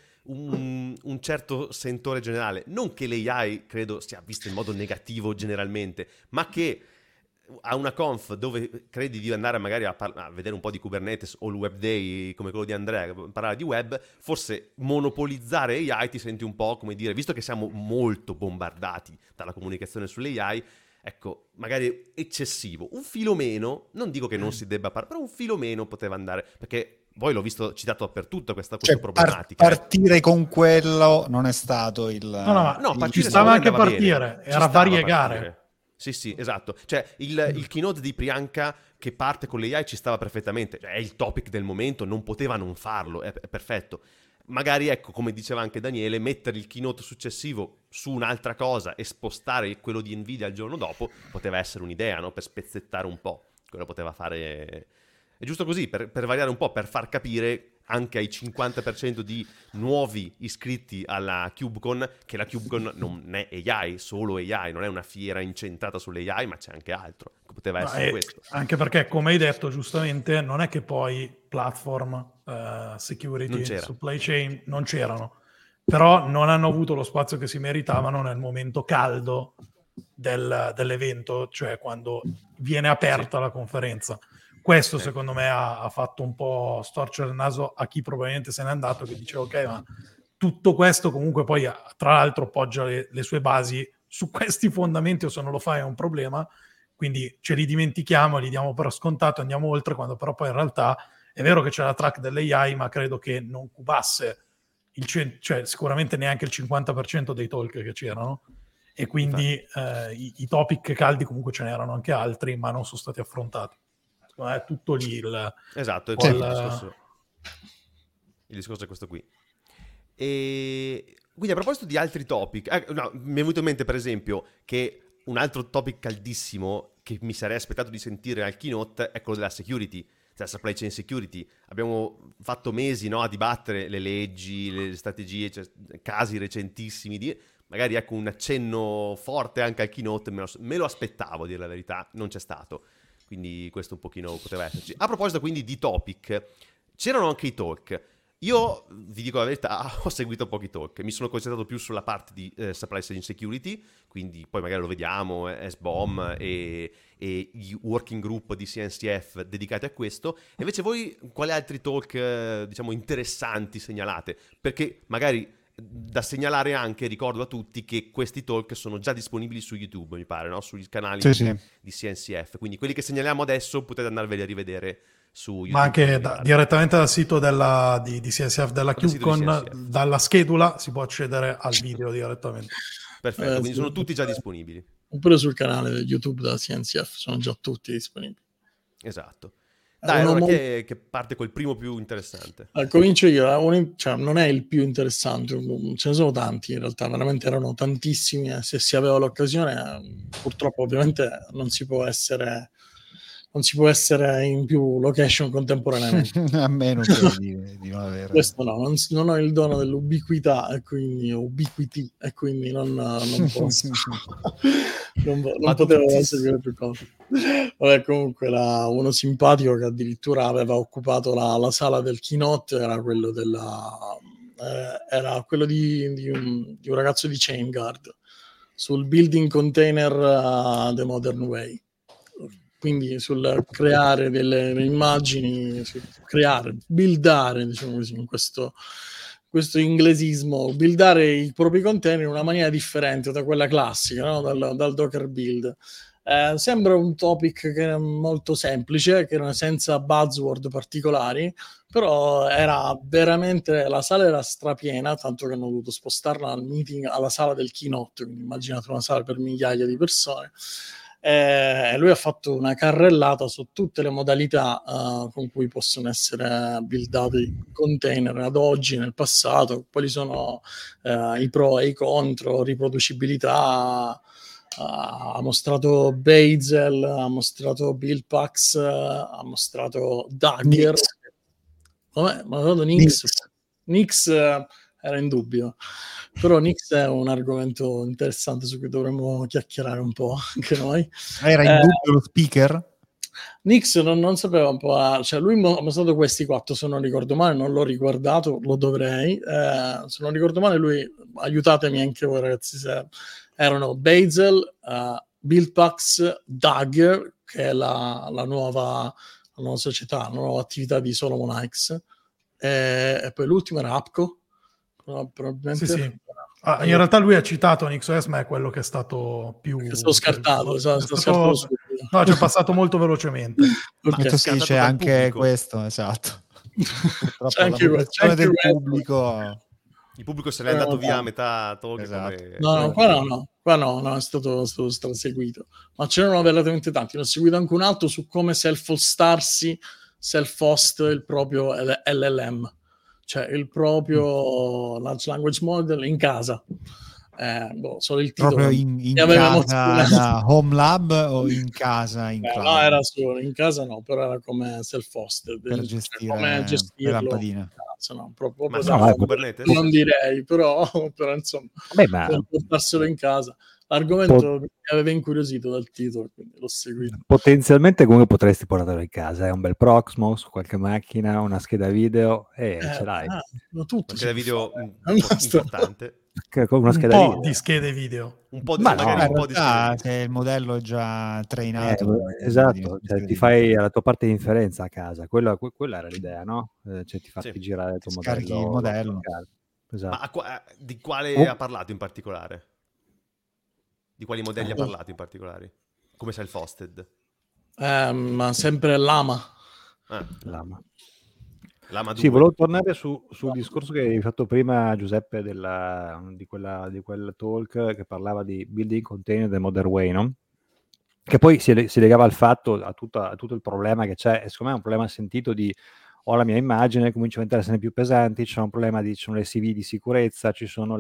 Speaker 1: un certo sentore generale. Non che l'AI credo sia vista in modo negativo generalmente, ma che a una conf dove credi di andare magari a vedere un po' di Kubernetes o il Web Day come quello di Andrea, parlare di web, forse monopolizzare AI ti senti un po', come dire, visto che siamo molto bombardati dalla comunicazione sulle AI, ecco, magari eccessivo. Un filo meno, non dico che non si debba parlare, però un filo meno poteva andare, perché poi l'ho visto citato dappertutto questa problematica.
Speaker 6: Partire con quello non è stato il...
Speaker 5: No, ci stava anche a partire, era variegare.
Speaker 1: Sì, esatto. Cioè, il keynote di Priyanka che parte con l'AI ci stava perfettamente. Cioè, è il topic del momento, non poteva non farlo, è perfetto. Magari, ecco, come diceva anche Daniele, mettere il keynote successivo su un'altra cosa e spostare quello di Nvidia il giorno dopo poteva essere un'idea, no? Per spezzettare un po'. Quello poteva fare... È giusto così, per variare un po', per far capire anche ai 50% di nuovi iscritti alla KubeCon che la KubeCon non è AI, solo AI, non è una fiera incentrata sull'AI, ma c'è anche altro. Poteva essere questo.
Speaker 5: Anche perché, come hai detto giustamente, non è che poi platform, security, supply chain non c'erano, però non hanno avuto lo spazio che si meritavano nel momento caldo dell'evento, cioè quando viene aperta la conferenza. Questo secondo me ha fatto un po' storcere il naso a chi probabilmente se n'è andato, che dice ok, ma tutto questo comunque poi tra l'altro poggia le sue basi su questi fondamenti, o se non lo fa è un problema, quindi ce li dimentichiamo, li diamo per scontato, andiamo oltre, quando però poi in realtà è vero che c'è la track dell'AI, ma credo che non cubasse cioè sicuramente neanche il 50% dei talk che c'erano, e quindi i topic caldi comunque ce n'erano anche altri, ma non sono stati affrontati. È tutto lì il
Speaker 1: discorso è questo qui. E quindi a proposito di altri topic, mi è venuto in mente per esempio che un altro topic caldissimo che mi sarei aspettato di sentire al keynote è quello della security, cioè supply chain security. Abbiamo fatto mesi, no, a dibattere le leggi, le strategie, cioè, casi recentissimi magari ecco un accenno forte anche al keynote, me lo aspettavo, a dire la verità, non c'è stato. Quindi questo un pochino poteva esserci. A proposito quindi di topic, c'erano anche i talk. Io, vi dico la verità, ho seguito pochi talk. Mi sono concentrato più sulla parte di supply chain security, quindi poi magari lo vediamo, SBOM e i working group di CNCF dedicati a questo. E invece voi, quali altri talk, diciamo, interessanti segnalate? Perché magari... Da segnalare anche, ricordo a tutti che questi talk sono già disponibili su YouTube, mi pare, no? Sugli canali di CNCF, quindi quelli che segnaliamo adesso potete andarveli a rivedere su YouTube.
Speaker 5: Ma anche direttamente dal sito di CNCF della KubeCon, dalla schedula si può accedere al video direttamente.
Speaker 1: Perfetto, quindi sono tutti già disponibili.
Speaker 2: Oppure sul canale YouTube della CNCF sono già tutti disponibili.
Speaker 1: Esatto. Dai, allora che parte col primo più interessante?
Speaker 2: Comincio io, cioè, non è il più interessante, ce ne sono tanti in realtà, veramente erano tantissimi, se si aveva l'occasione, purtroppo ovviamente non si può essere non si può essere in più location contemporaneamente.
Speaker 6: A meno che di non avere.
Speaker 2: Questo no, non ho il dono dell'ubiquità e quindi ubiquity e quindi non posso. non potevo seguire più cose. Vabbè, comunque uno simpatico che addirittura aveva occupato la sala del keynote era quello di un ragazzo di Chain Guard sul building container The Modern Way, quindi sul creare delle immagini, buildare, diciamo così, in questo inglesismo, buildare i propri container in una maniera differente da quella classica, no? dal Docker build. Sembra un topic che è molto semplice, che era senza buzzword particolari, però era veramente, la sala era strapiena, tanto che hanno dovuto spostarla al meeting, alla sala del keynote, quindi immaginate una sala per migliaia di persone. Lui ha fatto una carrellata su tutte le modalità con cui possono essere buildati container ad oggi, nel passato, quali sono i pro e i contro, riproducibilità. Ha mostrato Bazel, ha mostrato Buildpacks, ha mostrato Dagger. Ma Nix era in dubbio, però Nix è un argomento interessante su cui dovremmo chiacchierare un po' anche noi.
Speaker 6: Era in dubbio lo speaker?
Speaker 2: Nix non sapeva un po', cioè lui ha mostrato questi 4, se non ricordo male, non l'ho riguardato, lo dovrei, se non ricordo male lui, aiutatemi anche voi ragazzi, se erano Bazel, Buildpacks, Dagger, che è la nuova società, la nuova attività di Solomon X, e poi l'ultimo era Apco, probabilmente.
Speaker 5: Sì. In realtà lui ha citato NixOS, ma è quello che è stato più...
Speaker 2: È stato scartato,
Speaker 5: no, ci è passato molto velocemente.
Speaker 6: Okay. Ma si dice anche questo, esatto. Purtroppo c'è anche la del pubblico...
Speaker 1: Il pubblico se n'è andato via a metà talk.
Speaker 6: Esatto.
Speaker 2: Qua no, è stato straseguito. Ma c'erano veramente tanti. Ne ho seguito anche un altro su come self-hostarsi, self-host il proprio LLM, cioè il proprio large language model in casa. Solo il titolo.
Speaker 6: Proprio in casa da home lab o in casa in cloud?
Speaker 2: No, era solo in casa, no, però era come self-hosted.
Speaker 6: Per gestire
Speaker 2: come gestirlo.
Speaker 6: le lampadine.
Speaker 2: Proprio
Speaker 1: Kubernetes?
Speaker 2: Non direi, però insomma, per portarselo in casa. L'argomento mi aveva incuriosito dal titolo, quindi l'ho seguito.
Speaker 4: Potenzialmente comunque potresti portarlo in casa, è un bel Proxmox, qualche macchina, una scheda video e ce l'hai.
Speaker 2: Tutto
Speaker 1: una scheda video importante.
Speaker 4: Una scheda
Speaker 5: un po'
Speaker 4: video.
Speaker 5: di schede video.
Speaker 1: Un po' di schede
Speaker 6: se il modello è già trainato.
Speaker 4: Esatto, cioè, ti fai la tua parte di inferenza a casa, quella era l'idea, no? Cioè ti fatti girare il tuo
Speaker 6: scarichi il modello.
Speaker 1: Esatto. Ma di quale ha parlato in particolare? Di quali modelli ha parlato in particolare? Come self-hosted?
Speaker 2: Ma sempre Lama.
Speaker 4: Lama
Speaker 1: 2.
Speaker 4: Sì, volevo tornare sul discorso che hai fatto prima, Giuseppe, di quel talk che parlava di building container del Modern Way, no? Che poi si legava al fatto, a tutto il problema che c'è, e secondo me è un problema sentito di ho la mia immagine, comincio a essere più pesanti, c'è un problema ci sono le CV di sicurezza, ci sono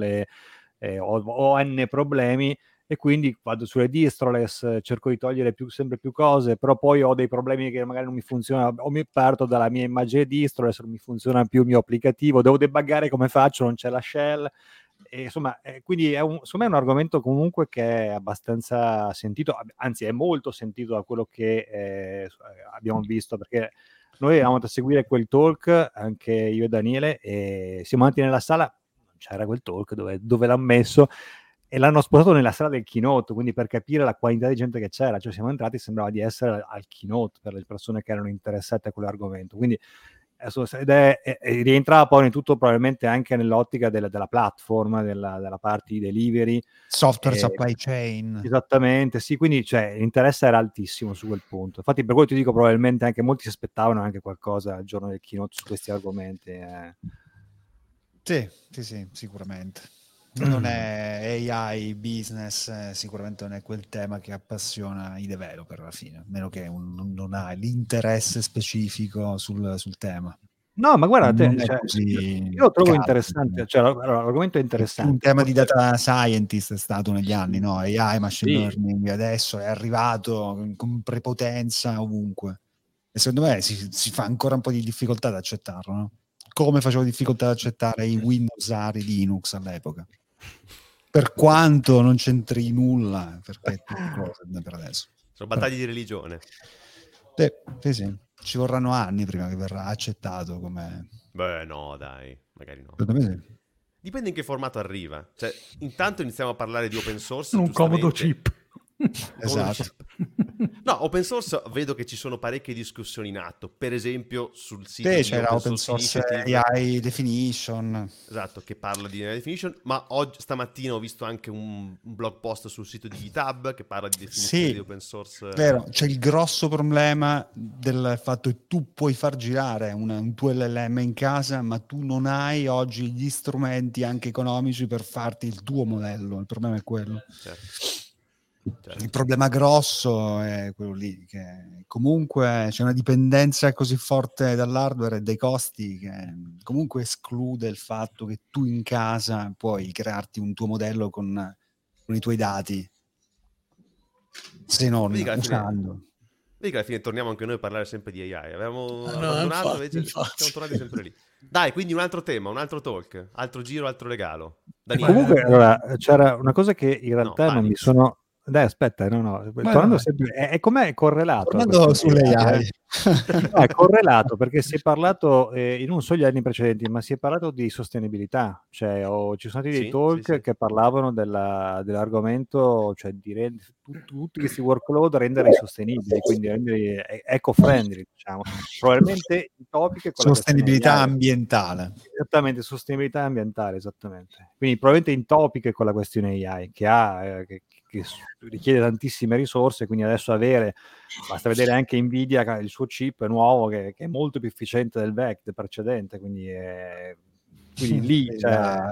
Speaker 4: ho n problemi, e quindi vado sulle distroless, cerco di togliere sempre più cose, però poi ho dei problemi che magari non mi funzionano, o mi parto dalla mia immagine distroless, non mi funziona più il mio applicativo, devo debuggare, come faccio, non c'è la shell, e insomma, quindi secondo me è un argomento comunque che è abbastanza sentito, anzi è molto sentito da quello che abbiamo visto, perché noi avevamo da seguire quel talk, anche io e Daniele, e siamo andati nella sala, non c'era quel talk dove l'hanno messo, e l'hanno spostato nella sala del keynote, quindi per capire la quantità di gente che c'era, cioè siamo entrati, sembrava di essere al keynote per le persone che erano interessate a quell'argomento, quindi rientrava poi in tutto, probabilmente anche nell'ottica della platform, della parte di delivery,
Speaker 6: software supply chain,
Speaker 4: esattamente, sì, quindi l'interesse era altissimo su quel punto. Infatti per quello ti dico, probabilmente anche molti si aspettavano anche qualcosa al giorno del keynote su questi argomenti.
Speaker 6: Sì, sicuramente. Non è AI, business, sicuramente non è quel tema che appassiona i developer alla fine, a meno che non ha l'interesse specifico sul tema.
Speaker 4: No, ma guarda,
Speaker 6: non è così
Speaker 4: io lo trovo
Speaker 6: caldo.
Speaker 4: interessante, cioè l'argomento è interessante.
Speaker 6: Un tema di data scientist è stato negli anni, no? AI, machine
Speaker 4: Sì.
Speaker 6: learning, adesso è arrivato con prepotenza ovunque. E secondo me si fa ancora un po' di difficoltà ad accettarlo, no? Come facevo difficoltà ad accettare i Windows ARI di Linux all'epoca. Per quanto non c'entri nulla, perché è tutte cose per adesso.
Speaker 1: Sono battaglie di religione.
Speaker 6: Sì. Ci vorranno anni prima che verrà accettato come...
Speaker 1: Beh, no, dai, magari no.
Speaker 6: Secondo me sì.
Speaker 1: Dipende in che formato arriva. Cioè, intanto iniziamo a parlare di open source.
Speaker 5: Un comodo
Speaker 1: giustamente.
Speaker 5: chip.
Speaker 6: Esatto.
Speaker 1: No, open source vedo che ci sono parecchie discussioni in atto. Per esempio sul sito
Speaker 6: Sì,
Speaker 1: di
Speaker 6: c'era Open Source
Speaker 1: Initiative.
Speaker 6: AI Definition.
Speaker 1: Esatto, che parla di AI definition, ma stamattina ho visto anche un blog post sul sito di GitHub che parla di definizione di open source.
Speaker 6: Vero, c'è il grosso problema del fatto che tu puoi far girare un tuo LLM in casa, ma tu non hai oggi gli strumenti anche economici per farti il tuo modello. Il problema è quello.
Speaker 1: Certo.
Speaker 6: Il problema grosso è quello lì, che comunque c'è una dipendenza così forte dall'hardware e dai costi che comunque esclude il fatto che tu in casa puoi crearti un tuo modello con i tuoi dati, se non usando.
Speaker 1: Vedi che alla fine torniamo anche noi a parlare sempre di AI. Avevamo
Speaker 2: No,
Speaker 1: abbandonato,
Speaker 2: infatti.
Speaker 1: siamo tornati sempre lì. Dai, quindi un altro tema, un altro talk, altro giro, altro regalo.
Speaker 4: Comunque, allora, c'era una cosa che in realtà non mi
Speaker 1: Panix.
Speaker 4: sono... Dai, aspetta, tornando sempre... È com'è correlato?
Speaker 6: Tornando sulle AI.
Speaker 4: No, è correlato perché si è parlato, io non so gli anni precedenti, ma si è parlato di sostenibilità, cioè ci sono stati dei talk che parlavano dell'argomento, cioè di tutti questi workload renderli sostenibili, quindi renderli eco-friendly, diciamo. Probabilmente i topic con
Speaker 6: sostenibilità ambientale.
Speaker 4: Esattamente, sostenibilità ambientale, esattamente. Quindi probabilmente in topic con la questione AI, che richiede tantissime risorse, quindi adesso basta vedere anche Nvidia, il suo chip nuovo che è molto più efficiente del precedente, quindi lì
Speaker 6: da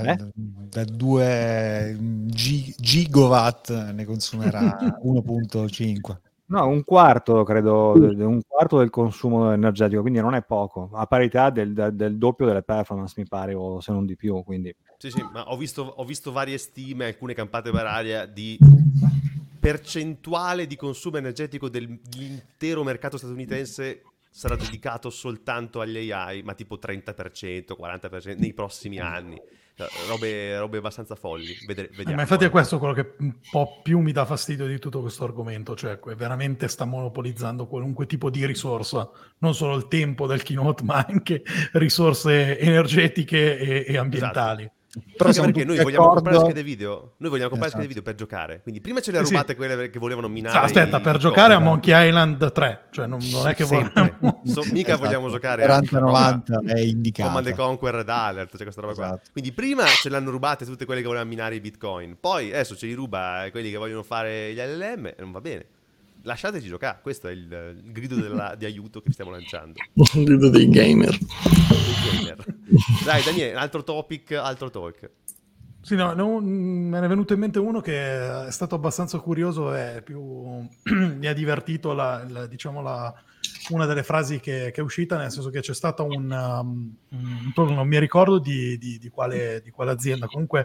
Speaker 6: 2 gigawatt ne consumerà 1.5.
Speaker 4: No, un quarto, credo, un quarto del consumo energetico, quindi non è poco, a parità del doppio delle performance, mi pare, o se non di più, quindi...
Speaker 1: Sì, ma ho visto varie stime, alcune campate per aria, di percentuale di consumo energetico dell'intero mercato statunitense sarà dedicato soltanto agli AI, ma tipo 30%, 40% nei prossimi anni. Robe abbastanza folli. Vediamo.
Speaker 5: Ma infatti è questo quello che un po' più mi dà fastidio di tutto questo argomento, cioè veramente sta monopolizzando qualunque tipo di risorsa, non solo il tempo del keynote, ma anche risorse energetiche e ambientali.
Speaker 1: Esatto. Però perché noi vogliamo comprare schede video? Noi vogliamo comprare schede video per giocare. Quindi prima ce le ha rubate quelle che volevano minare.
Speaker 5: Aspetta, per giocare a Monkey Island 3, cioè non è che vogliamo...
Speaker 1: mica vogliamo giocare
Speaker 6: 40-90 è indicato.
Speaker 1: Command & Conquer Red Alert, cioè questa roba qua. Quindi prima ce l'hanno rubate tutte quelle che volevano minare i bitcoin. Poi adesso ce li ruba quelli che vogliono fare gli LLM e non va bene. Lasciateci giocare, questo è il grido di aiuto che stiamo lanciando.
Speaker 2: Il grido dei gamer.
Speaker 1: Dai Daniele, altro topic, altro talk.
Speaker 5: Sì, no, me ne è venuto in mente uno che è stato abbastanza curioso e più mi ha divertito una delle frasi che è uscita, nel senso che c'è stata non mi ricordo di quale azienda, comunque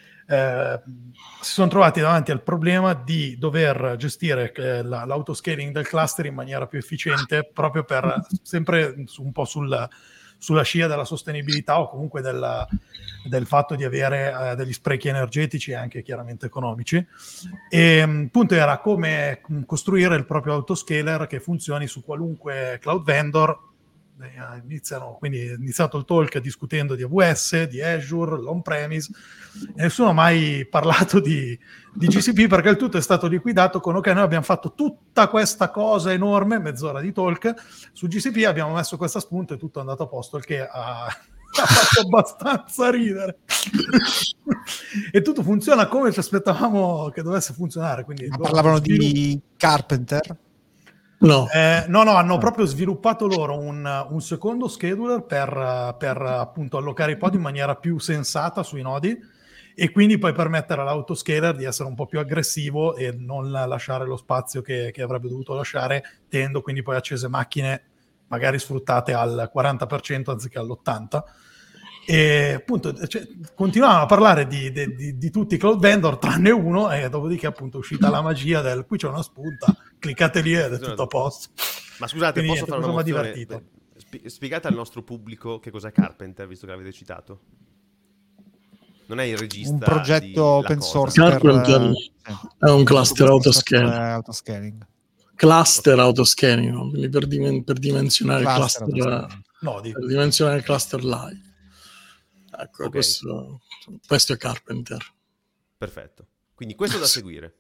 Speaker 5: si sono trovati davanti al problema di dover gestire l'autoscaling del cluster in maniera più efficiente, proprio per sempre un po' sulla scia della sostenibilità o comunque del fatto di avere degli sprechi energetici e anche chiaramente economici. E il punto era come costruire il proprio autoscaler che funzioni su qualunque cloud vendor. Quindi è iniziato il talk discutendo di AWS, di Azure, l'on-premise, e nessuno ha mai parlato di GCP perché il tutto è stato liquidato con ok, noi abbiamo fatto tutta questa cosa enorme, mezz'ora di talk, su GCP abbiamo messo questa spunta e tutto è andato a posto, il che ha fatto abbastanza ridere. E tutto funziona come ci aspettavamo che dovesse funzionare. Quindi
Speaker 6: parlavano di Carpenter?
Speaker 2: No,
Speaker 5: hanno proprio sviluppato loro un secondo scheduler per appunto allocare i pod in maniera più sensata sui nodi e quindi poi permettere all'autoscaler di essere un po' più aggressivo e non lasciare lo spazio che avrebbe dovuto lasciare, tenendo quindi poi accese macchine magari sfruttate al 40% anziché all'80%. E appunto continuavano a parlare di tutti i cloud vendor tranne uno, e dopodiché appunto è uscita la magia del qui c'è una spunta, cliccate lì ed è tutto a posto.
Speaker 1: Ma scusate,
Speaker 5: Quindi,
Speaker 1: posso fare una
Speaker 5: cosa mi ha
Speaker 1: mozione?
Speaker 5: divertito.
Speaker 1: Spiegate al nostro pubblico che cos'è Carpenter, visto che l'avete citato. Non è il regista
Speaker 3: un progetto open source
Speaker 2: Carpenter è un cluster
Speaker 3: autoscaling.
Speaker 2: Cluster autoscaling, no? Quindi per dimensionare
Speaker 3: Cluster
Speaker 2: il cluster, per dimensionare il cluster live. Ecco,
Speaker 1: Okay.
Speaker 2: questo è Carpenter.
Speaker 1: Perfetto. Quindi questo da seguire.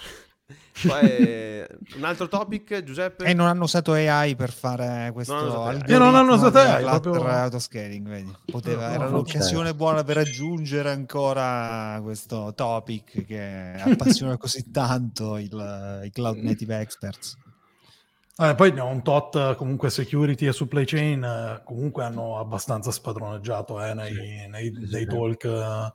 Speaker 1: Poi, un altro topic, Giuseppe?
Speaker 3: E non hanno usato AI per fare questo algoritmo.
Speaker 5: Non hanno usato AI,
Speaker 3: cluster autoscaling, vedi? Era l'occasione buona per aggiungere ancora questo topic che appassiona così tanto i cloud native experts.
Speaker 5: Poi un tot comunque security e supply chain comunque hanno abbastanza spadroneggiato nei talk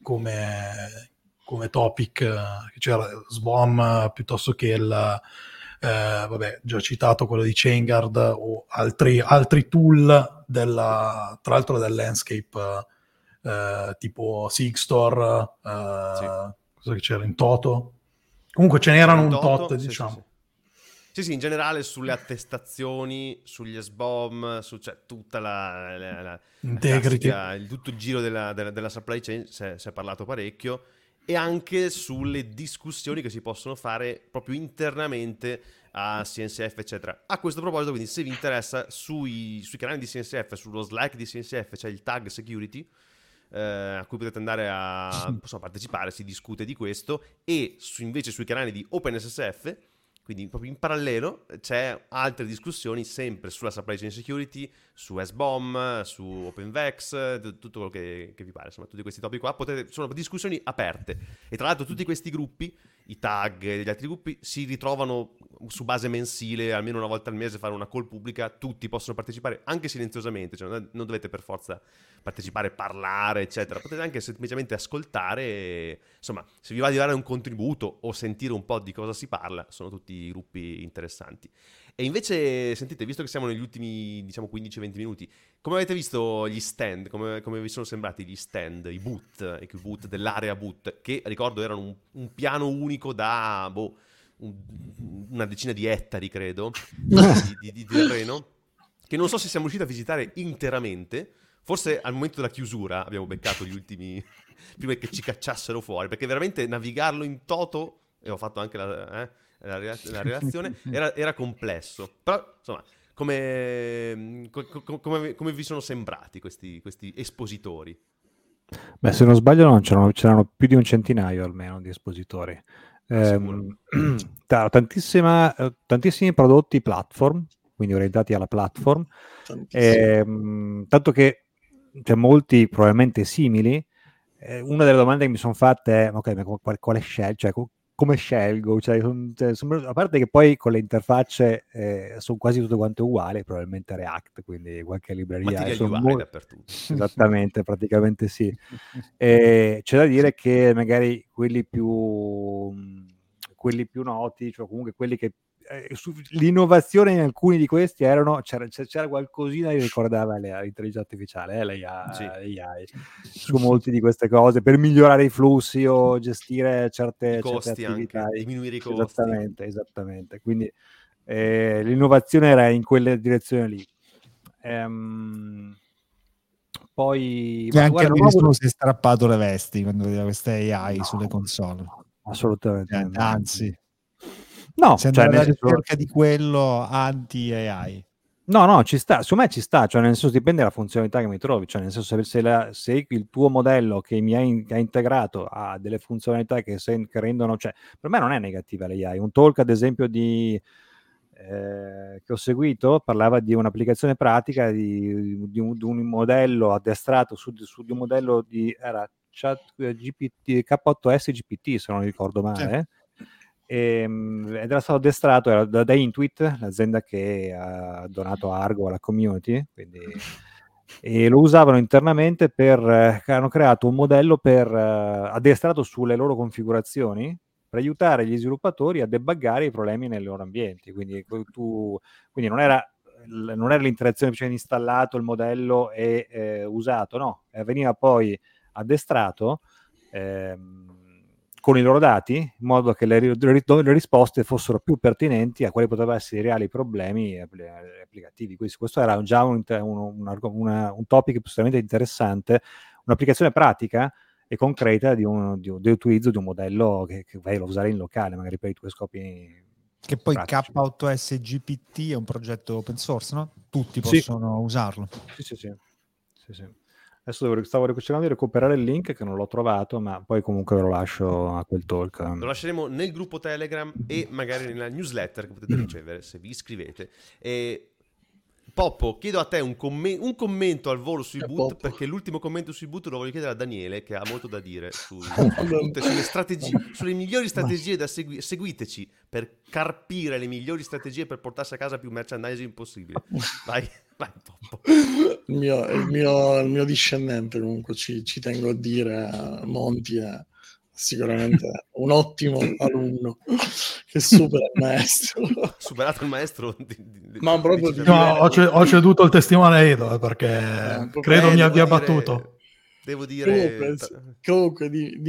Speaker 5: come topic. C'era SBOM piuttosto che il vabbè, già citato quello di ChainGuard o altri tool tra l'altro del landscape tipo Sigstore, cosa che c'era in toto. Comunque ce n'erano un tot, diciamo.
Speaker 1: Sì, in generale sulle attestazioni, sugli SBOM, cioè tutta la
Speaker 5: integrity,
Speaker 1: tutto il giro della supply chain si è parlato parecchio, e anche sulle discussioni che si possono fare proprio internamente a CNCF, eccetera. A questo proposito, quindi, se vi interessa, sui canali di CNCF, sullo Slack di CNCF c'è il tag security, a cui potete andare a partecipare, si discute di questo, e invece sui canali di OpenSSF, quindi proprio in parallelo, c'è altre discussioni sempre sulla supply chain security, su SBOM, su OpenVex, tutto quello che vi pare. Insomma, tutti questi topic qua sono discussioni aperte. E tra l'altro tutti questi gruppi, i tag e gli altri gruppi, si ritrovano su base mensile, almeno una volta al mese, fare una call pubblica. Tutti possono partecipare, anche silenziosamente, cioè non dovete per forza partecipare, parlare, eccetera. Potete anche semplicemente ascoltare e, insomma, se vi va di dare un contributo o sentire un po' di cosa si parla, sono tutti gruppi interessanti. E invece, sentite, visto che siamo negli ultimi, diciamo, 15-20 minuti, come avete visto gli stand? Come vi sono sembrati gli stand, i boot dell'area boot, che ricordo erano un piano unico da una decina di ettari, credo, di terreno, che non so se siamo riusciti a visitare interamente. Forse al momento della chiusura abbiamo beccato gli ultimi, prima che ci cacciassero fuori, perché veramente navigarlo in toto, e ho fatto anche la relazione, era complesso. Però, insomma, come vi sono sembrati questi espositori?
Speaker 4: Beh, se non sbaglio c'erano più di un centinaio almeno di espositori. Tantissimi prodotti platform, quindi orientati alla platform, tanto che molti probabilmente simili. Una delle domande che mi sono fatte è: ok, quale scelgo? Cioè, come scelgo? A parte che poi con le interfacce sono quasi tutte quante uguali, probabilmente React, quindi qualche libreria.
Speaker 1: Materiali uguali dappertutto.
Speaker 4: Esattamente, praticamente sì. C'è da dire che magari quelli più noti, cioè comunque quelli che l'innovazione in alcuni di questi c'era qualcosina che ricordava l'intelligenza artificiale, l'AI, su molti di queste cose, per migliorare i flussi o gestire certe attività,
Speaker 1: anche, diminuire i costi.
Speaker 4: Esattamente. Quindi l'innovazione era in quelle direzioni lì. Poi
Speaker 3: e anche nessuno si è strappato le vesti quando vedeva queste AI sulle console.
Speaker 4: Assolutamente.
Speaker 3: Anzi.
Speaker 4: No,
Speaker 3: se andare alla ricerca di quello anti-AI.
Speaker 4: No, ci sta, secondo me ci sta, cioè nel senso dipende dalla funzionalità che mi trovi, cioè nel senso se il tuo modello che mi ha integrato ha delle funzionalità che rendono, cioè per me non è negativa l'AI. Un talk ad esempio che ho seguito parlava di un'applicazione pratica di un modello addestrato su di un modello era ChatGPT, K8S GPT se non ricordo male. Ed era stato addestrato da Intuit, l'azienda che ha donato Argo alla community, quindi, e lo usavano internamente hanno creato un modello addestrato sulle loro configurazioni per aiutare gli sviluppatori a debuggare i problemi nei loro ambienti, quindi non era non era l'interazione, cioè installato il modello e usato, no, veniva poi addestrato con i loro dati, in modo che le risposte fossero più pertinenti a quali potevano essere i reali problemi applicativi. Quindi questo era già un topic estremamente interessante, un'applicazione pratica e concreta di utilizzo di un modello che vai a usare in locale, magari per i tuoi scopi.
Speaker 6: Che poi
Speaker 4: pratici.
Speaker 6: K8S GPT è un progetto open source, no? Tutti possono usarlo.
Speaker 4: Sì. Adesso stavo cercando di recuperare il link che non l'ho trovato, ma poi comunque lo lascio a quel talk.
Speaker 1: Lo lasceremo nel gruppo Telegram e magari nella newsletter che potete ricevere se vi iscrivete. Poppo, chiedo a te un commento al volo sui boot, perché l'ultimo commento sui boot lo voglio chiedere a Daniele, che ha molto da dire sulle strategie, sulle migliori strategie da seguiteci per carpire le migliori strategie per portarsi a casa più merchandising possibile. Vai Poppo.
Speaker 2: Il mio discendente, comunque ci tengo a dire, Monti è sicuramente un ottimo alunno che supera il maestro.
Speaker 1: Superato il maestro?
Speaker 2: Ma proprio
Speaker 5: ho ceduto il testimone a Edo, perché credo mi abbia battuto.
Speaker 1: Devo dire...
Speaker 2: Comunque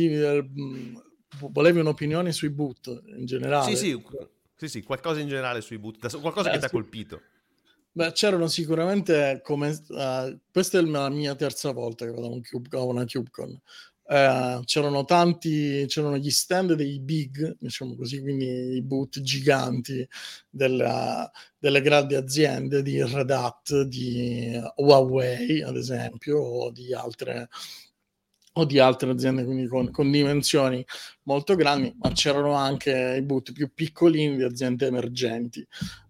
Speaker 2: volevi un'opinione sui boot in generale?
Speaker 1: Sì, qualcosa in generale sui boot, qualcosa che ti ha colpito.
Speaker 2: Beh, c'erano sicuramente, questa è la mia terza volta che vado a una CubeCon. C'erano gli stand dei big, diciamo così, quindi i boot giganti delle grandi aziende di Red Hat, di Huawei ad esempio, o di altre aziende, quindi con dimensioni molto grandi, ma c'erano anche i boot più piccolini di aziende emergenti,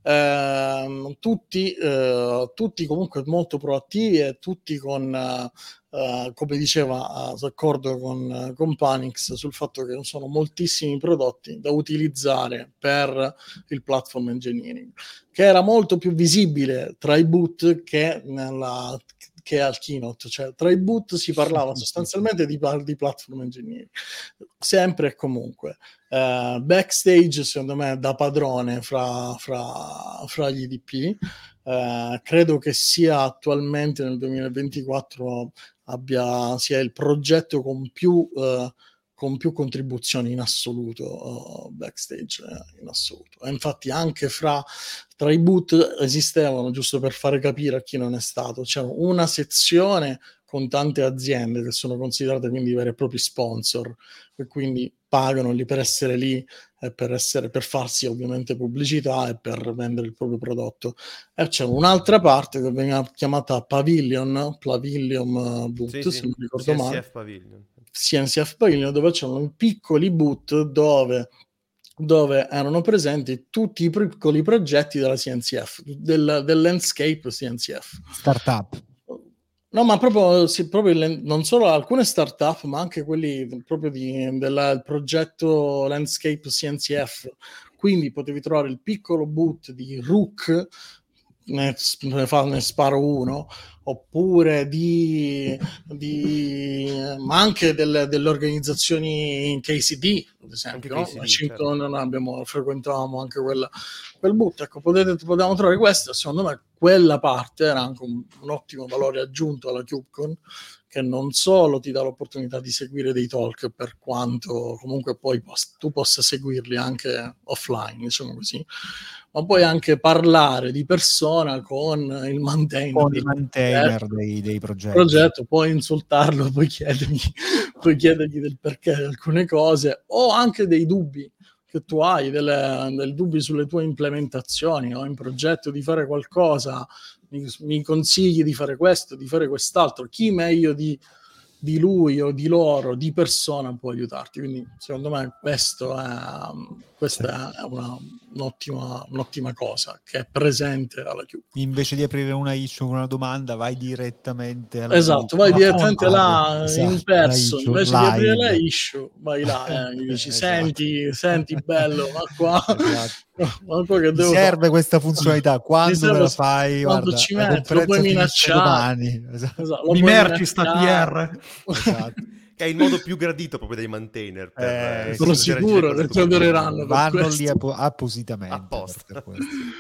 Speaker 2: tutti comunque molto proattivi e tutti con come diceva, d'accordo con Panix sul fatto che sono moltissimi prodotti da utilizzare per il platform engineering, che era molto più visibile tra i boot che al keynote, cioè tra i boot si parlava sostanzialmente di platform engineering, sempre e comunque. Backstage, secondo me, da padrone fra gli IDP, credo che sia attualmente nel 2024 sia il progetto con più contribuzioni in assoluto, Backstage in assoluto. E infatti anche tra i boot esistevano, giusto per fare capire a chi non è stato, c'era una sezione con tante aziende che sono considerate quindi veri e propri sponsor, e quindi pagano lì per essere lì e per farsi ovviamente pubblicità e per vendere il proprio prodotto. E c'è un'altra parte che veniva chiamata Pavilion Boot, se non ricordo male. CNCF Pavilion, dove c'erano piccoli boot dove erano presenti tutti i piccoli progetti della CNCF, del landscape CNCF.
Speaker 6: Startup.
Speaker 2: No, ma proprio non solo alcune startup, ma anche quelli proprio del progetto Landscape CNCF. Quindi potevi trovare il piccolo boot di Rook, ne sparo uno, oppure ma anche delle organizzazioni in KCD, ad esempio, no? A Washington, certo. Frequentavamo anche quel boot. Ecco, potevamo trovare questo. Secondo me quella parte era anche un ottimo valore aggiunto alla CubeCon, che non solo ti dà l'opportunità di seguire dei talk, per quanto comunque poi tu possa seguirli anche offline, diciamo così, ma puoi anche parlare di persona con il maintainer,
Speaker 6: dei progetti.
Speaker 2: Puoi insultarlo, puoi chiedergli del perché di alcune cose, o anche dei dubbi che tu hai, del dubbi sulle tue implementazioni. Ho in progetto di fare qualcosa, mi consigli di fare questo, di fare quest'altro, chi meglio di lui o di loro, di persona, può aiutarti. Quindi secondo me questa è un'ottima cosa che è presente alla Cube.
Speaker 6: Invece di aprire una issue con una domanda, vai direttamente alla
Speaker 2: direttamente là in person. Invece di aprire la issue, vai là e dici senti bello, ma qua
Speaker 6: che serve questa funzionalità, quando me la fai,
Speaker 2: quando
Speaker 6: guarda,
Speaker 2: ci metti, lo puoi minacciare,
Speaker 5: mi merci sta PR.
Speaker 1: Esatto. Che è il modo più gradito proprio dai maintainer.
Speaker 2: Sono sicuro che ti adoreranno.
Speaker 6: Vanno lì appositamente.
Speaker 1: Apposta.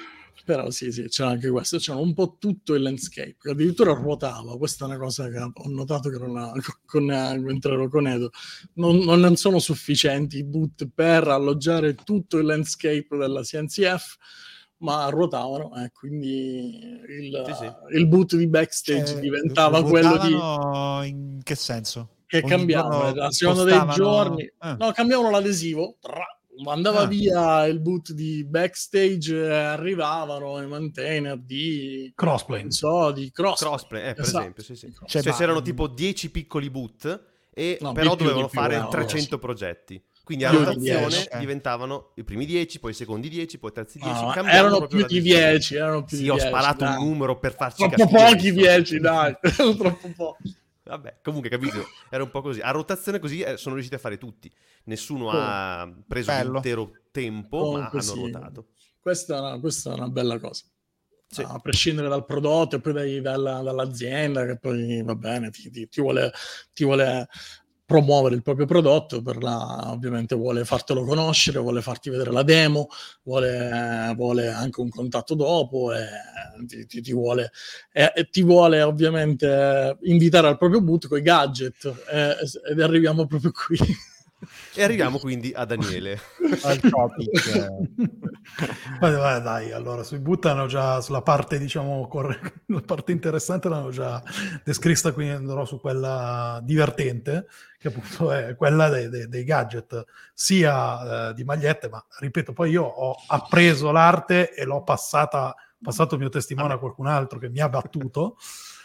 Speaker 2: Però sì, c'era anche questo, c'era un po' tutto il landscape, che addirittura ruotava. Questa è una cosa che ho notato che mentre ero con Edo. Non sono sufficienti i boot per alloggiare tutto il landscape della CNCF, ma ruotavano, quindi il boot di backstage diventava quello di...
Speaker 3: In che senso?
Speaker 2: Che cambiavano, a seconda dei giorni. No, cambiavano l'adesivo, andava via il boot di backstage, arrivavano i maintainer di
Speaker 5: crossplay,
Speaker 2: non so, di
Speaker 1: crossplay, per esempio, sì. Cioè c'erano tipo 10 piccoli boot però dovevano fare 300 progetti. Quindi a rotazione diventavano i primi 10, poi i secondi 10, poi i terzi 10.
Speaker 2: Erano più di 10.
Speaker 1: Sì, ho sparato un numero per farci
Speaker 2: capire. Troppo pochi 10, dai. Troppo pochi.
Speaker 1: Vabbè, comunque capito, era un po' così. A rotazione così sono riusciti a fare tutti. Nessuno ha preso l'intero tempo, ma hanno ruotato.
Speaker 2: Questa è una bella cosa. Sì. A prescindere dal prodotto e poi dall'azienda, che poi va bene, ti vuole promuovere il proprio prodotto, ovviamente vuole fartelo conoscere, vuole farti vedere la demo, vuole anche un contatto dopo e ti vuole ovviamente invitare al proprio boot con i gadget ed arriviamo proprio qui.
Speaker 1: E arriviamo quindi a Daniele.
Speaker 3: Al topic.
Speaker 5: Dai, allora sui boot hanno già, sulla parte diciamo la parte interessante l'hanno già descritta, quindi andrò su quella divertente, che appunto è quella dei gadget, sia di magliette, ma ripeto, poi io ho appreso l'arte e l'ho passato il mio testimone a qualcun altro che mi ha battuto.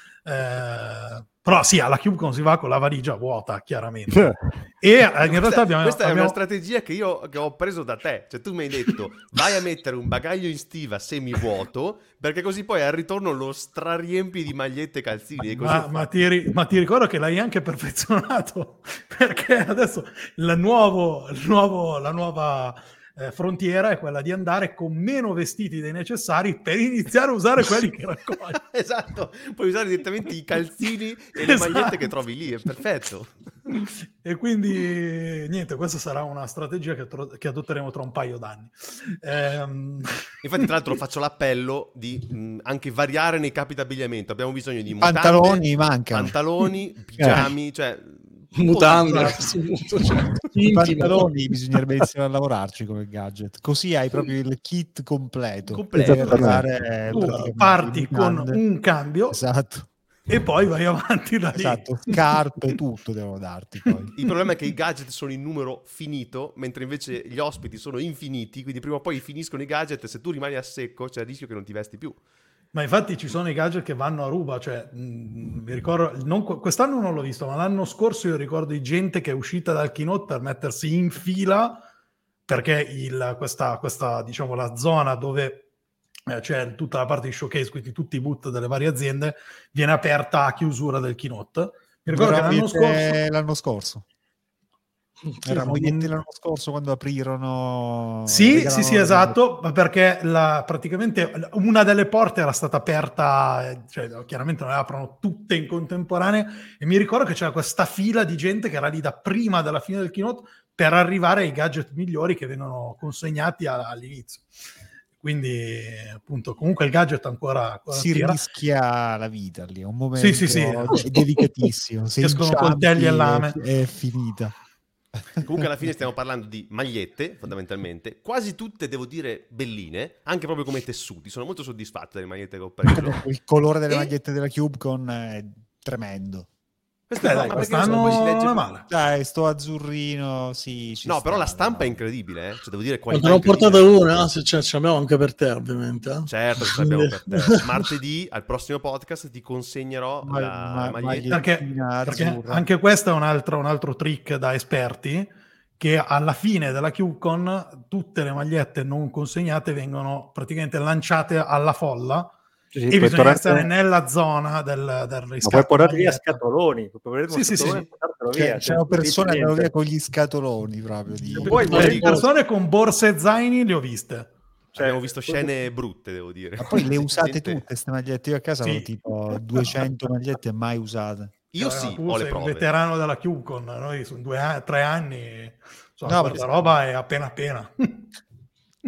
Speaker 5: Però sì, alla CubeCon si va con la valigia vuota, chiaramente. E in realtà
Speaker 1: questa è una strategia che ho preso da te. Cioè tu mi hai detto vai a mettere un bagaglio in stiva semivuoto, perché così poi al ritorno lo strariempi di magliette e calzini. E così
Speaker 5: ma ti ricordo che l'hai anche perfezionato, perché adesso la nuova frontiera è quella di andare con meno vestiti dei necessari per iniziare a usare quelli che raccogli.
Speaker 1: Esatto, puoi usare direttamente i calzini e le magliette che trovi lì, è perfetto.
Speaker 5: E quindi niente, questa sarà una strategia che adotteremo tra un paio d'anni.
Speaker 1: Infatti tra l'altro faccio l'appello di anche variare nei capi d'abbigliamento. Abbiamo bisogno di pantaloni, pigiami, cioè
Speaker 2: mutande,
Speaker 3: i pantaloni bisognerebbe iniziare a lavorarci come gadget, così hai proprio il kit completo.
Speaker 5: Parti con un cambio,
Speaker 3: esatto,
Speaker 5: e poi vai avanti da lì.
Speaker 3: Esatto, scarpe, tutto devono darti poi.
Speaker 1: Il problema è che i gadget sono in numero finito, mentre invece gli ospiti sono infiniti, quindi prima o poi finiscono i gadget e se tu rimani a secco c'è il rischio che non ti vesti più.
Speaker 5: Ma infatti ci sono i gadget che vanno a ruba, cioè mi ricordo, quest'anno non l'ho visto, ma l'anno scorso io ricordo di gente che è uscita dal keynote per mettersi in fila, perché questa diciamo la zona dove c'è tutta la parte di showcase, quindi tutti i boot delle varie aziende, viene aperta a chiusura del keynote. Mi ricordo che
Speaker 3: l'anno scorso. Eravamo l'anno scorso quando aprirono.
Speaker 5: Sì, esatto, perché praticamente una delle porte era stata aperta, cioè chiaramente non le aprono tutte in contemporanea, e mi ricordo che c'era questa fila di gente che era lì da prima della fine del keynote per arrivare ai gadget migliori che vengono consegnati all'inizio. Quindi appunto comunque il gadget ancora
Speaker 3: si rischia la vita lì, è un momento delicatissimo. Se
Speaker 5: escono coltelli e lame
Speaker 3: è finita.
Speaker 1: Comunque alla fine stiamo parlando di magliette, fondamentalmente, quasi tutte devo dire belline, anche proprio come tessuti. Sono molto soddisfatto delle magliette che ho preso.
Speaker 3: Il colore delle magliette della CubeCon è tremendo.
Speaker 5: Quest'anno non è male.
Speaker 3: Dai, sto azzurrino, sì.
Speaker 1: No, però la stampa è incredibile, Cioè, devo dire
Speaker 2: qualità. Ne ho portata una, ce l'abbiamo anche per te, ovviamente.
Speaker 1: Certo, ce l'abbiamo per te. Martedì, al prossimo podcast, ti consegnerò la maglietta.
Speaker 5: Perché anche questo è un altro trick da esperti, che alla fine della CubeCon tutte le magliette non consegnate vengono praticamente lanciate alla folla.
Speaker 4: Sì,
Speaker 5: e bisogna essere nella zona del riscatto.
Speaker 4: Ma puoi portare via scatoloni.
Speaker 5: Sì.
Speaker 3: C'erano persone che andavano via con gli scatoloni proprio.
Speaker 5: Le persone con borse e zaini le ho viste.
Speaker 1: Abbiamo visto scene brutte, devo dire.
Speaker 3: Ma poi le usate tutte queste magliette? Io a casa avevo tipo 200 magliette mai usate.
Speaker 1: Io sì, ho le prove.
Speaker 5: Un veterano della CubeCon, noi sono 3 anni, questa roba è appena.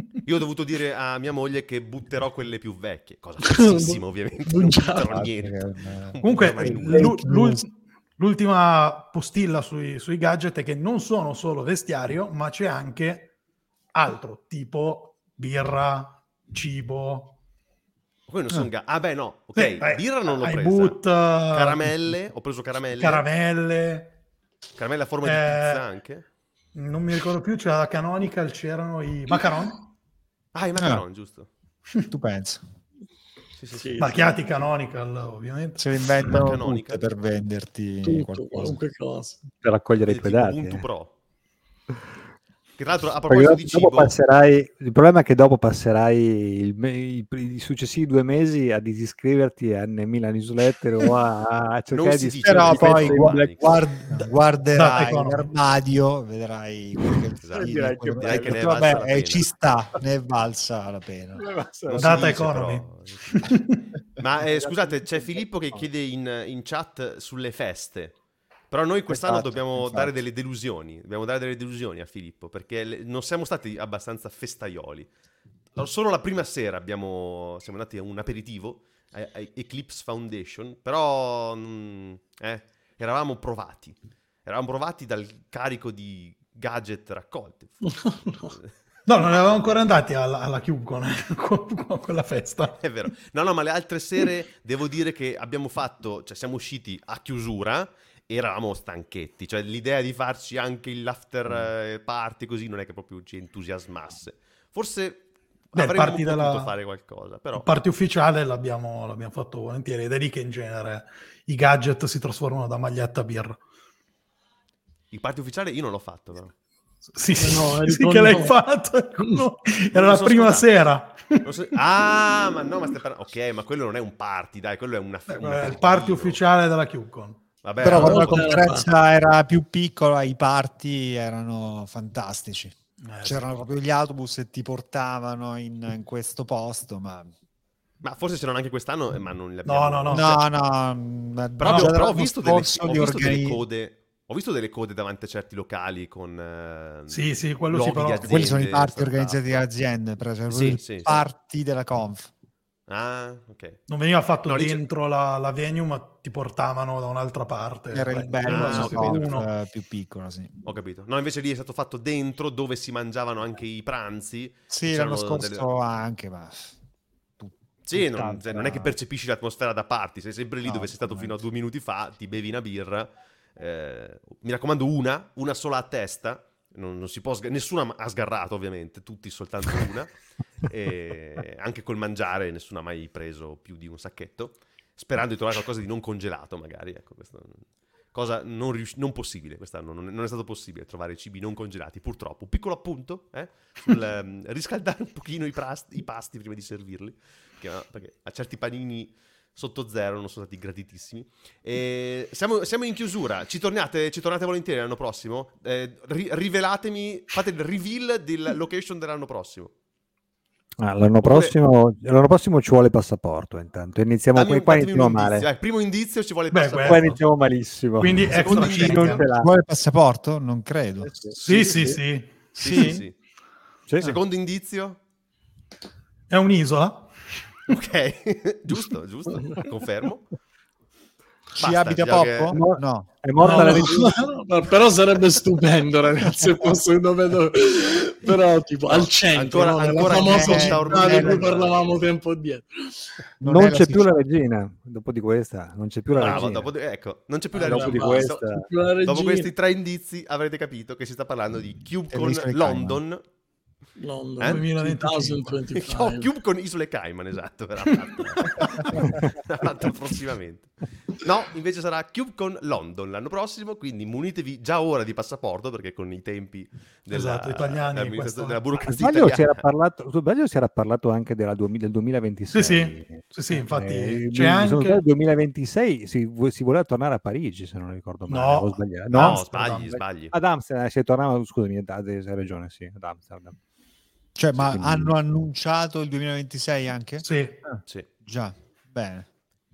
Speaker 1: Io ho dovuto dire a mia moglie che butterò quelle più vecchie, cosa falsissima ovviamente, non butterò niente.
Speaker 5: Comunque,
Speaker 1: mai nulla.
Speaker 5: l'ultima postilla sui gadget è che non sono solo vestiario, ma c'è anche altro, tipo birra, cibo.
Speaker 1: Poi non sono beh no, ok,
Speaker 5: Sì,
Speaker 1: birra non l'ho presa.
Speaker 5: Boot,
Speaker 1: Caramelle, ho preso caramelle.
Speaker 5: Caramelle
Speaker 1: a forma di pizza anche.
Speaker 5: Non mi ricordo più, c'era la Canonical, c'erano i macaron.
Speaker 1: I macaron, giusto.
Speaker 6: Tu pensi?
Speaker 1: Sì.
Speaker 5: Marchiati Canonical, ovviamente.
Speaker 6: Se li inventano tutte per venderti
Speaker 2: tutto, qualunque cosa.
Speaker 4: Per raccogliere i tuoi dati.
Speaker 1: Ubuntu Pro. Che tra l'altro, a proposito di cibo...
Speaker 4: il problema è che dopo passerai i successivi 2 mesi a disiscriverti a mille newsletter o a cercare di...
Speaker 6: Però poi guarderai
Speaker 5: Esatto.
Speaker 6: l'armadio, vedrai
Speaker 1: direi che ne
Speaker 6: vabbè,
Speaker 1: valsa la pena.
Speaker 6: ci sta, ne è valsa la pena.
Speaker 5: Data economy.
Speaker 1: Ma scusate, c'è Filippo che chiede in chat sulle feste. Però noi quest'anno dobbiamo dare delle delusioni. Dobbiamo dare delle delusioni a Filippo, perché non siamo stati abbastanza festaioli. Solo la prima sera siamo andati a un aperitivo a Eclipse Foundation, però eravamo provati. Eravamo provati dal carico di gadget raccolti.
Speaker 5: No, non eravamo ancora andati alla CubeCon con quella festa.
Speaker 1: È vero. No, ma le altre sere devo dire che siamo usciti a chiusura. Eravamo stanchetti, cioè l'idea di farci anche l'after party così non è che proprio ci entusiasmasse. Forse avremmo potuto fare qualcosa, però...
Speaker 5: Il party ufficiale l'abbiamo fatto volentieri, ed è lì che in genere i gadget si trasformano da maglietta a birra.
Speaker 1: Il party ufficiale io non l'ho fatto, però.
Speaker 5: Sì, che l'hai fatto. Era la prima sera.
Speaker 1: Ma ok, ma quello non è un party, dai, quello è
Speaker 5: il party ufficiale della CubeCon.
Speaker 1: Vabbè,
Speaker 6: però quando la conferenza era più piccola, i party erano fantastici. C'erano proprio gli autobus che ti portavano in questo posto, ma
Speaker 1: forse c'erano anche quest'anno, ma non li abbiamo...
Speaker 6: No.
Speaker 1: Però ho visto delle code. Ho visto delle code davanti a certi locali con
Speaker 5: sì, quello sì, però
Speaker 1: aziende,
Speaker 6: quelli sono i party organizzati da aziende, per esempio il party della Conf.
Speaker 1: Ah, ok.
Speaker 5: Non veniva fatto dentro la venue, ma ti portavano da un'altra parte.
Speaker 6: Era il bello più piccolo, sì.
Speaker 1: Ho capito. No, invece lì è stato fatto dentro, dove si mangiavano anche i pranzi.
Speaker 6: Sì, l'anno scorso anche, ma...
Speaker 1: Sì, non è che percepisci l'atmosfera da party, sei sempre lì dove sei stato fino a 2 minuti fa, ti bevi una birra. Mi raccomando, una sola a testa. Non si può nessuno ha sgarrato, ovviamente, tutti soltanto una. E anche col mangiare nessuno ha mai preso più di un sacchetto, sperando di trovare qualcosa di non congelato, magari. Ecco, questa cosa non possibile quest'anno, non è stato possibile trovare cibi non congelati, purtroppo. Un piccolo appunto sul riscaldare un pochino i pasti prima di servirli, perché a certi panini sotto zero non sono stati gratitissimi. Siamo in chiusura. Ci tornate volentieri l'anno prossimo? Rivelatemi, fate il reveal della location dell'anno prossimo.
Speaker 4: L'anno prossimo ci vuole il passaporto. Intanto iniziamo qua, iniziamo male.
Speaker 1: Primo indizio ci vuole il passaporto.
Speaker 4: Qua iniziamo malissimo.
Speaker 5: Quindi
Speaker 1: secondo
Speaker 5: extra
Speaker 1: indizio
Speaker 5: non ce l'ha.
Speaker 6: Vuole il passaporto? Non credo.
Speaker 5: Sì.
Speaker 1: Secondo indizio
Speaker 5: è un'isola.
Speaker 1: Ok, giusto, confermo.
Speaker 6: Ci abita poco? No.
Speaker 4: È morta la regina.
Speaker 2: No, però sarebbe stupendo, ragazzi, il posto dove però tipo al centro, ancora la famosa città di cui parlavamo tempo dietro.
Speaker 4: Non c'è più la regina dopo di questa, non c'è più la regina.
Speaker 1: Non c'è più la regina.
Speaker 4: Dopo di questa.
Speaker 1: Dopo questi 3 indizi avrete capito che si sta parlando di CubeCon London
Speaker 2: 2025.
Speaker 1: CubeCon Isole Cayman, esatto, verrà fatto prossimamente. No, invece sarà CubeCon London l'anno prossimo, quindi munitevi già ora di passaporto, perché con i tempi
Speaker 5: italiani,
Speaker 1: della burocrazia
Speaker 4: italiana. Si era parlato anche del 2026.
Speaker 5: Sì, infatti c'è anche
Speaker 4: nel 2026 si voleva tornare a Parigi, se non ricordo male.
Speaker 1: No, sbagli.
Speaker 4: Ad Amsterdam si tornava, scusami, hai ragione, sì, ad Amsterdam.
Speaker 6: Cioè, ma hanno annunciato il 2026 anche?
Speaker 5: Sì.
Speaker 1: Sì.
Speaker 6: Già, bene.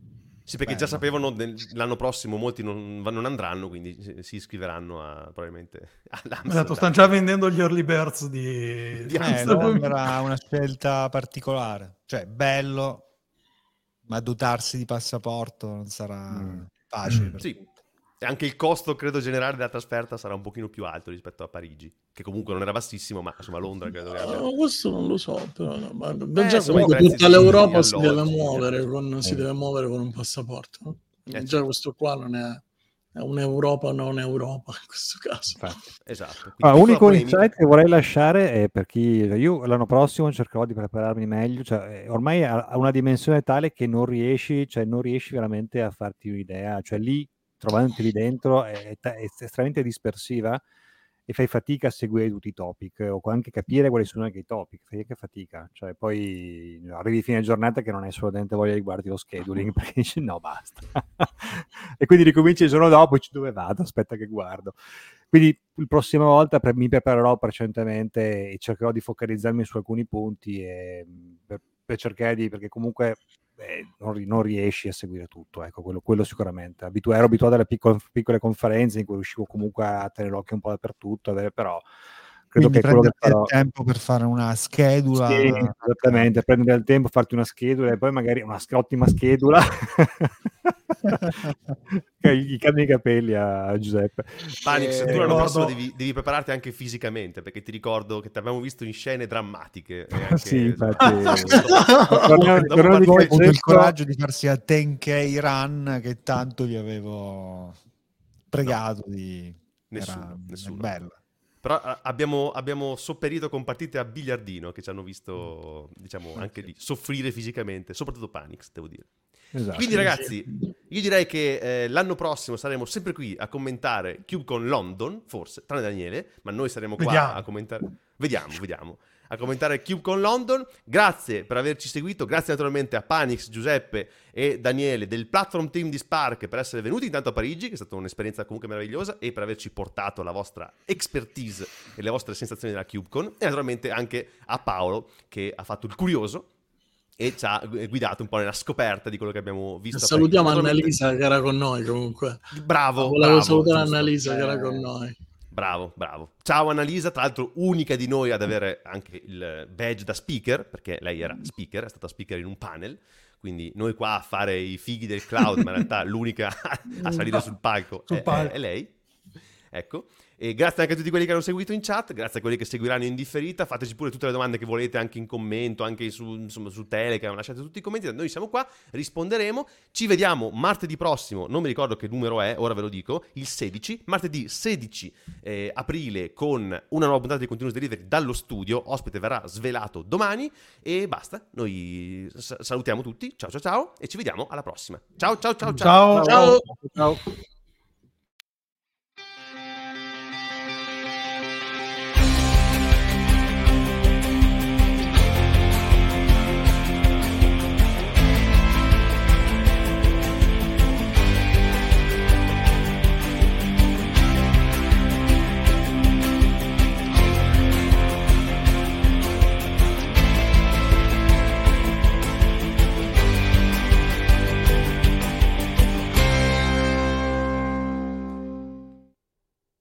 Speaker 1: Sì, perché già sapevano l'anno prossimo molti non andranno, quindi si iscriveranno probabilmente
Speaker 5: all'Amsterdam. Stanno già vendendo gli early birds di
Speaker 6: Amsterdam. Era una scelta particolare, cioè bello, ma dotarsi di passaporto non sarà facile. Per
Speaker 1: sì. E anche il costo, credo, generale della trasferta sarà un pochino più alto rispetto a Parigi, che comunque non era bassissimo, ma insomma Londra credo che abbia...
Speaker 2: questo non lo so, però
Speaker 1: già
Speaker 2: comunque tutta l'Europa si deve muovere con un passaporto, no? Già questo qua non è un'Europa non Europa in questo caso.
Speaker 4: Infatti.
Speaker 1: Esatto.
Speaker 4: Unico insight che vorrei lasciare è per chi io l'anno prossimo cercherò di prepararmi meglio, cioè ormai ha una dimensione tale che non riesci veramente a farti un'idea, cioè lì trovandoti lì dentro è estremamente dispersiva e fai fatica a seguire tutti i topic o anche capire quali sono anche i topic, fai anche fatica, cioè poi arrivi a fine giornata che non hai assolutamente voglia di guardare lo scheduling perché dici no basta e quindi ricominci il giorno dopo e dici dove vado, aspetta che guardo. Quindi la prossima volta mi preparerò precedentemente e cercherò di focalizzarmi su alcuni punti per cercare perché comunque non riesci a seguire tutto, ecco, quello sicuramente. Ero abituato alle piccole conferenze in cui riuscivo comunque a tenere l'occhio un po' dappertutto, però credo che quello che farò...
Speaker 6: tempo per fare una schedula.
Speaker 4: Sì, esattamente, prendere il tempo, farti una schedula e poi magari una ottima schedula. I capelli a Giuseppe.
Speaker 1: Panix, tu l'anno prossimo devi prepararti anche fisicamente, perché ti ricordo che ti abbiamo visto in scene drammatiche. Anche,
Speaker 4: sì, infatti.
Speaker 6: Non avevo avuto il coraggio di farsi a 10K run che tanto vi avevo pregato di...
Speaker 1: Nessuno.
Speaker 6: Bello.
Speaker 1: Però abbiamo sopperito con partite a biliardino che ci hanno visto, diciamo, anche lì soffrire fisicamente, soprattutto Panix, devo dire.
Speaker 4: Esatto.
Speaker 1: Quindi ragazzi, io direi che l'anno prossimo saremo sempre qui a commentare CubeCon London, forse, tranne Daniele, ma noi saremo qua a commentare. Vediamo. A commentare CubeCon London. Grazie per averci seguito, grazie naturalmente a Panix, Giuseppe e Daniele del platform team di Spark per essere venuti intanto a Parigi, che è stata un'esperienza comunque meravigliosa, e per averci portato la vostra expertise e le vostre sensazioni della CubeCon, e naturalmente anche a Paolo che ha fatto il curioso e ci ha guidato un po' nella scoperta di quello che abbiamo visto.
Speaker 2: Salutiamo Annalisa che era con noi comunque.
Speaker 1: Bravo.
Speaker 2: Volevo salutare Annalisa che era con noi.
Speaker 1: Bravo. Ciao Annalisa, tra l'altro unica di noi ad avere anche il badge da speaker, perché lei era speaker, è stata speaker in un panel, quindi noi qua a fare i fighi del cloud, ma in realtà l'unica a salire sul palco è lei. Ecco. E grazie anche a tutti quelli che hanno seguito in chat, grazie a quelli che seguiranno in differita, fateci pure tutte le domande che volete anche in commento, anche su Telegram, lasciate tutti i commenti, noi siamo qua, risponderemo, ci vediamo martedì prossimo, non mi ricordo che numero è, ora ve lo dico, il 16, martedì 16 aprile con una nuova puntata di Continuous Delivery dallo studio, ospite verrà svelato domani e basta, noi salutiamo tutti, ciao e ci vediamo alla prossima, ciao.
Speaker 5: Ciao.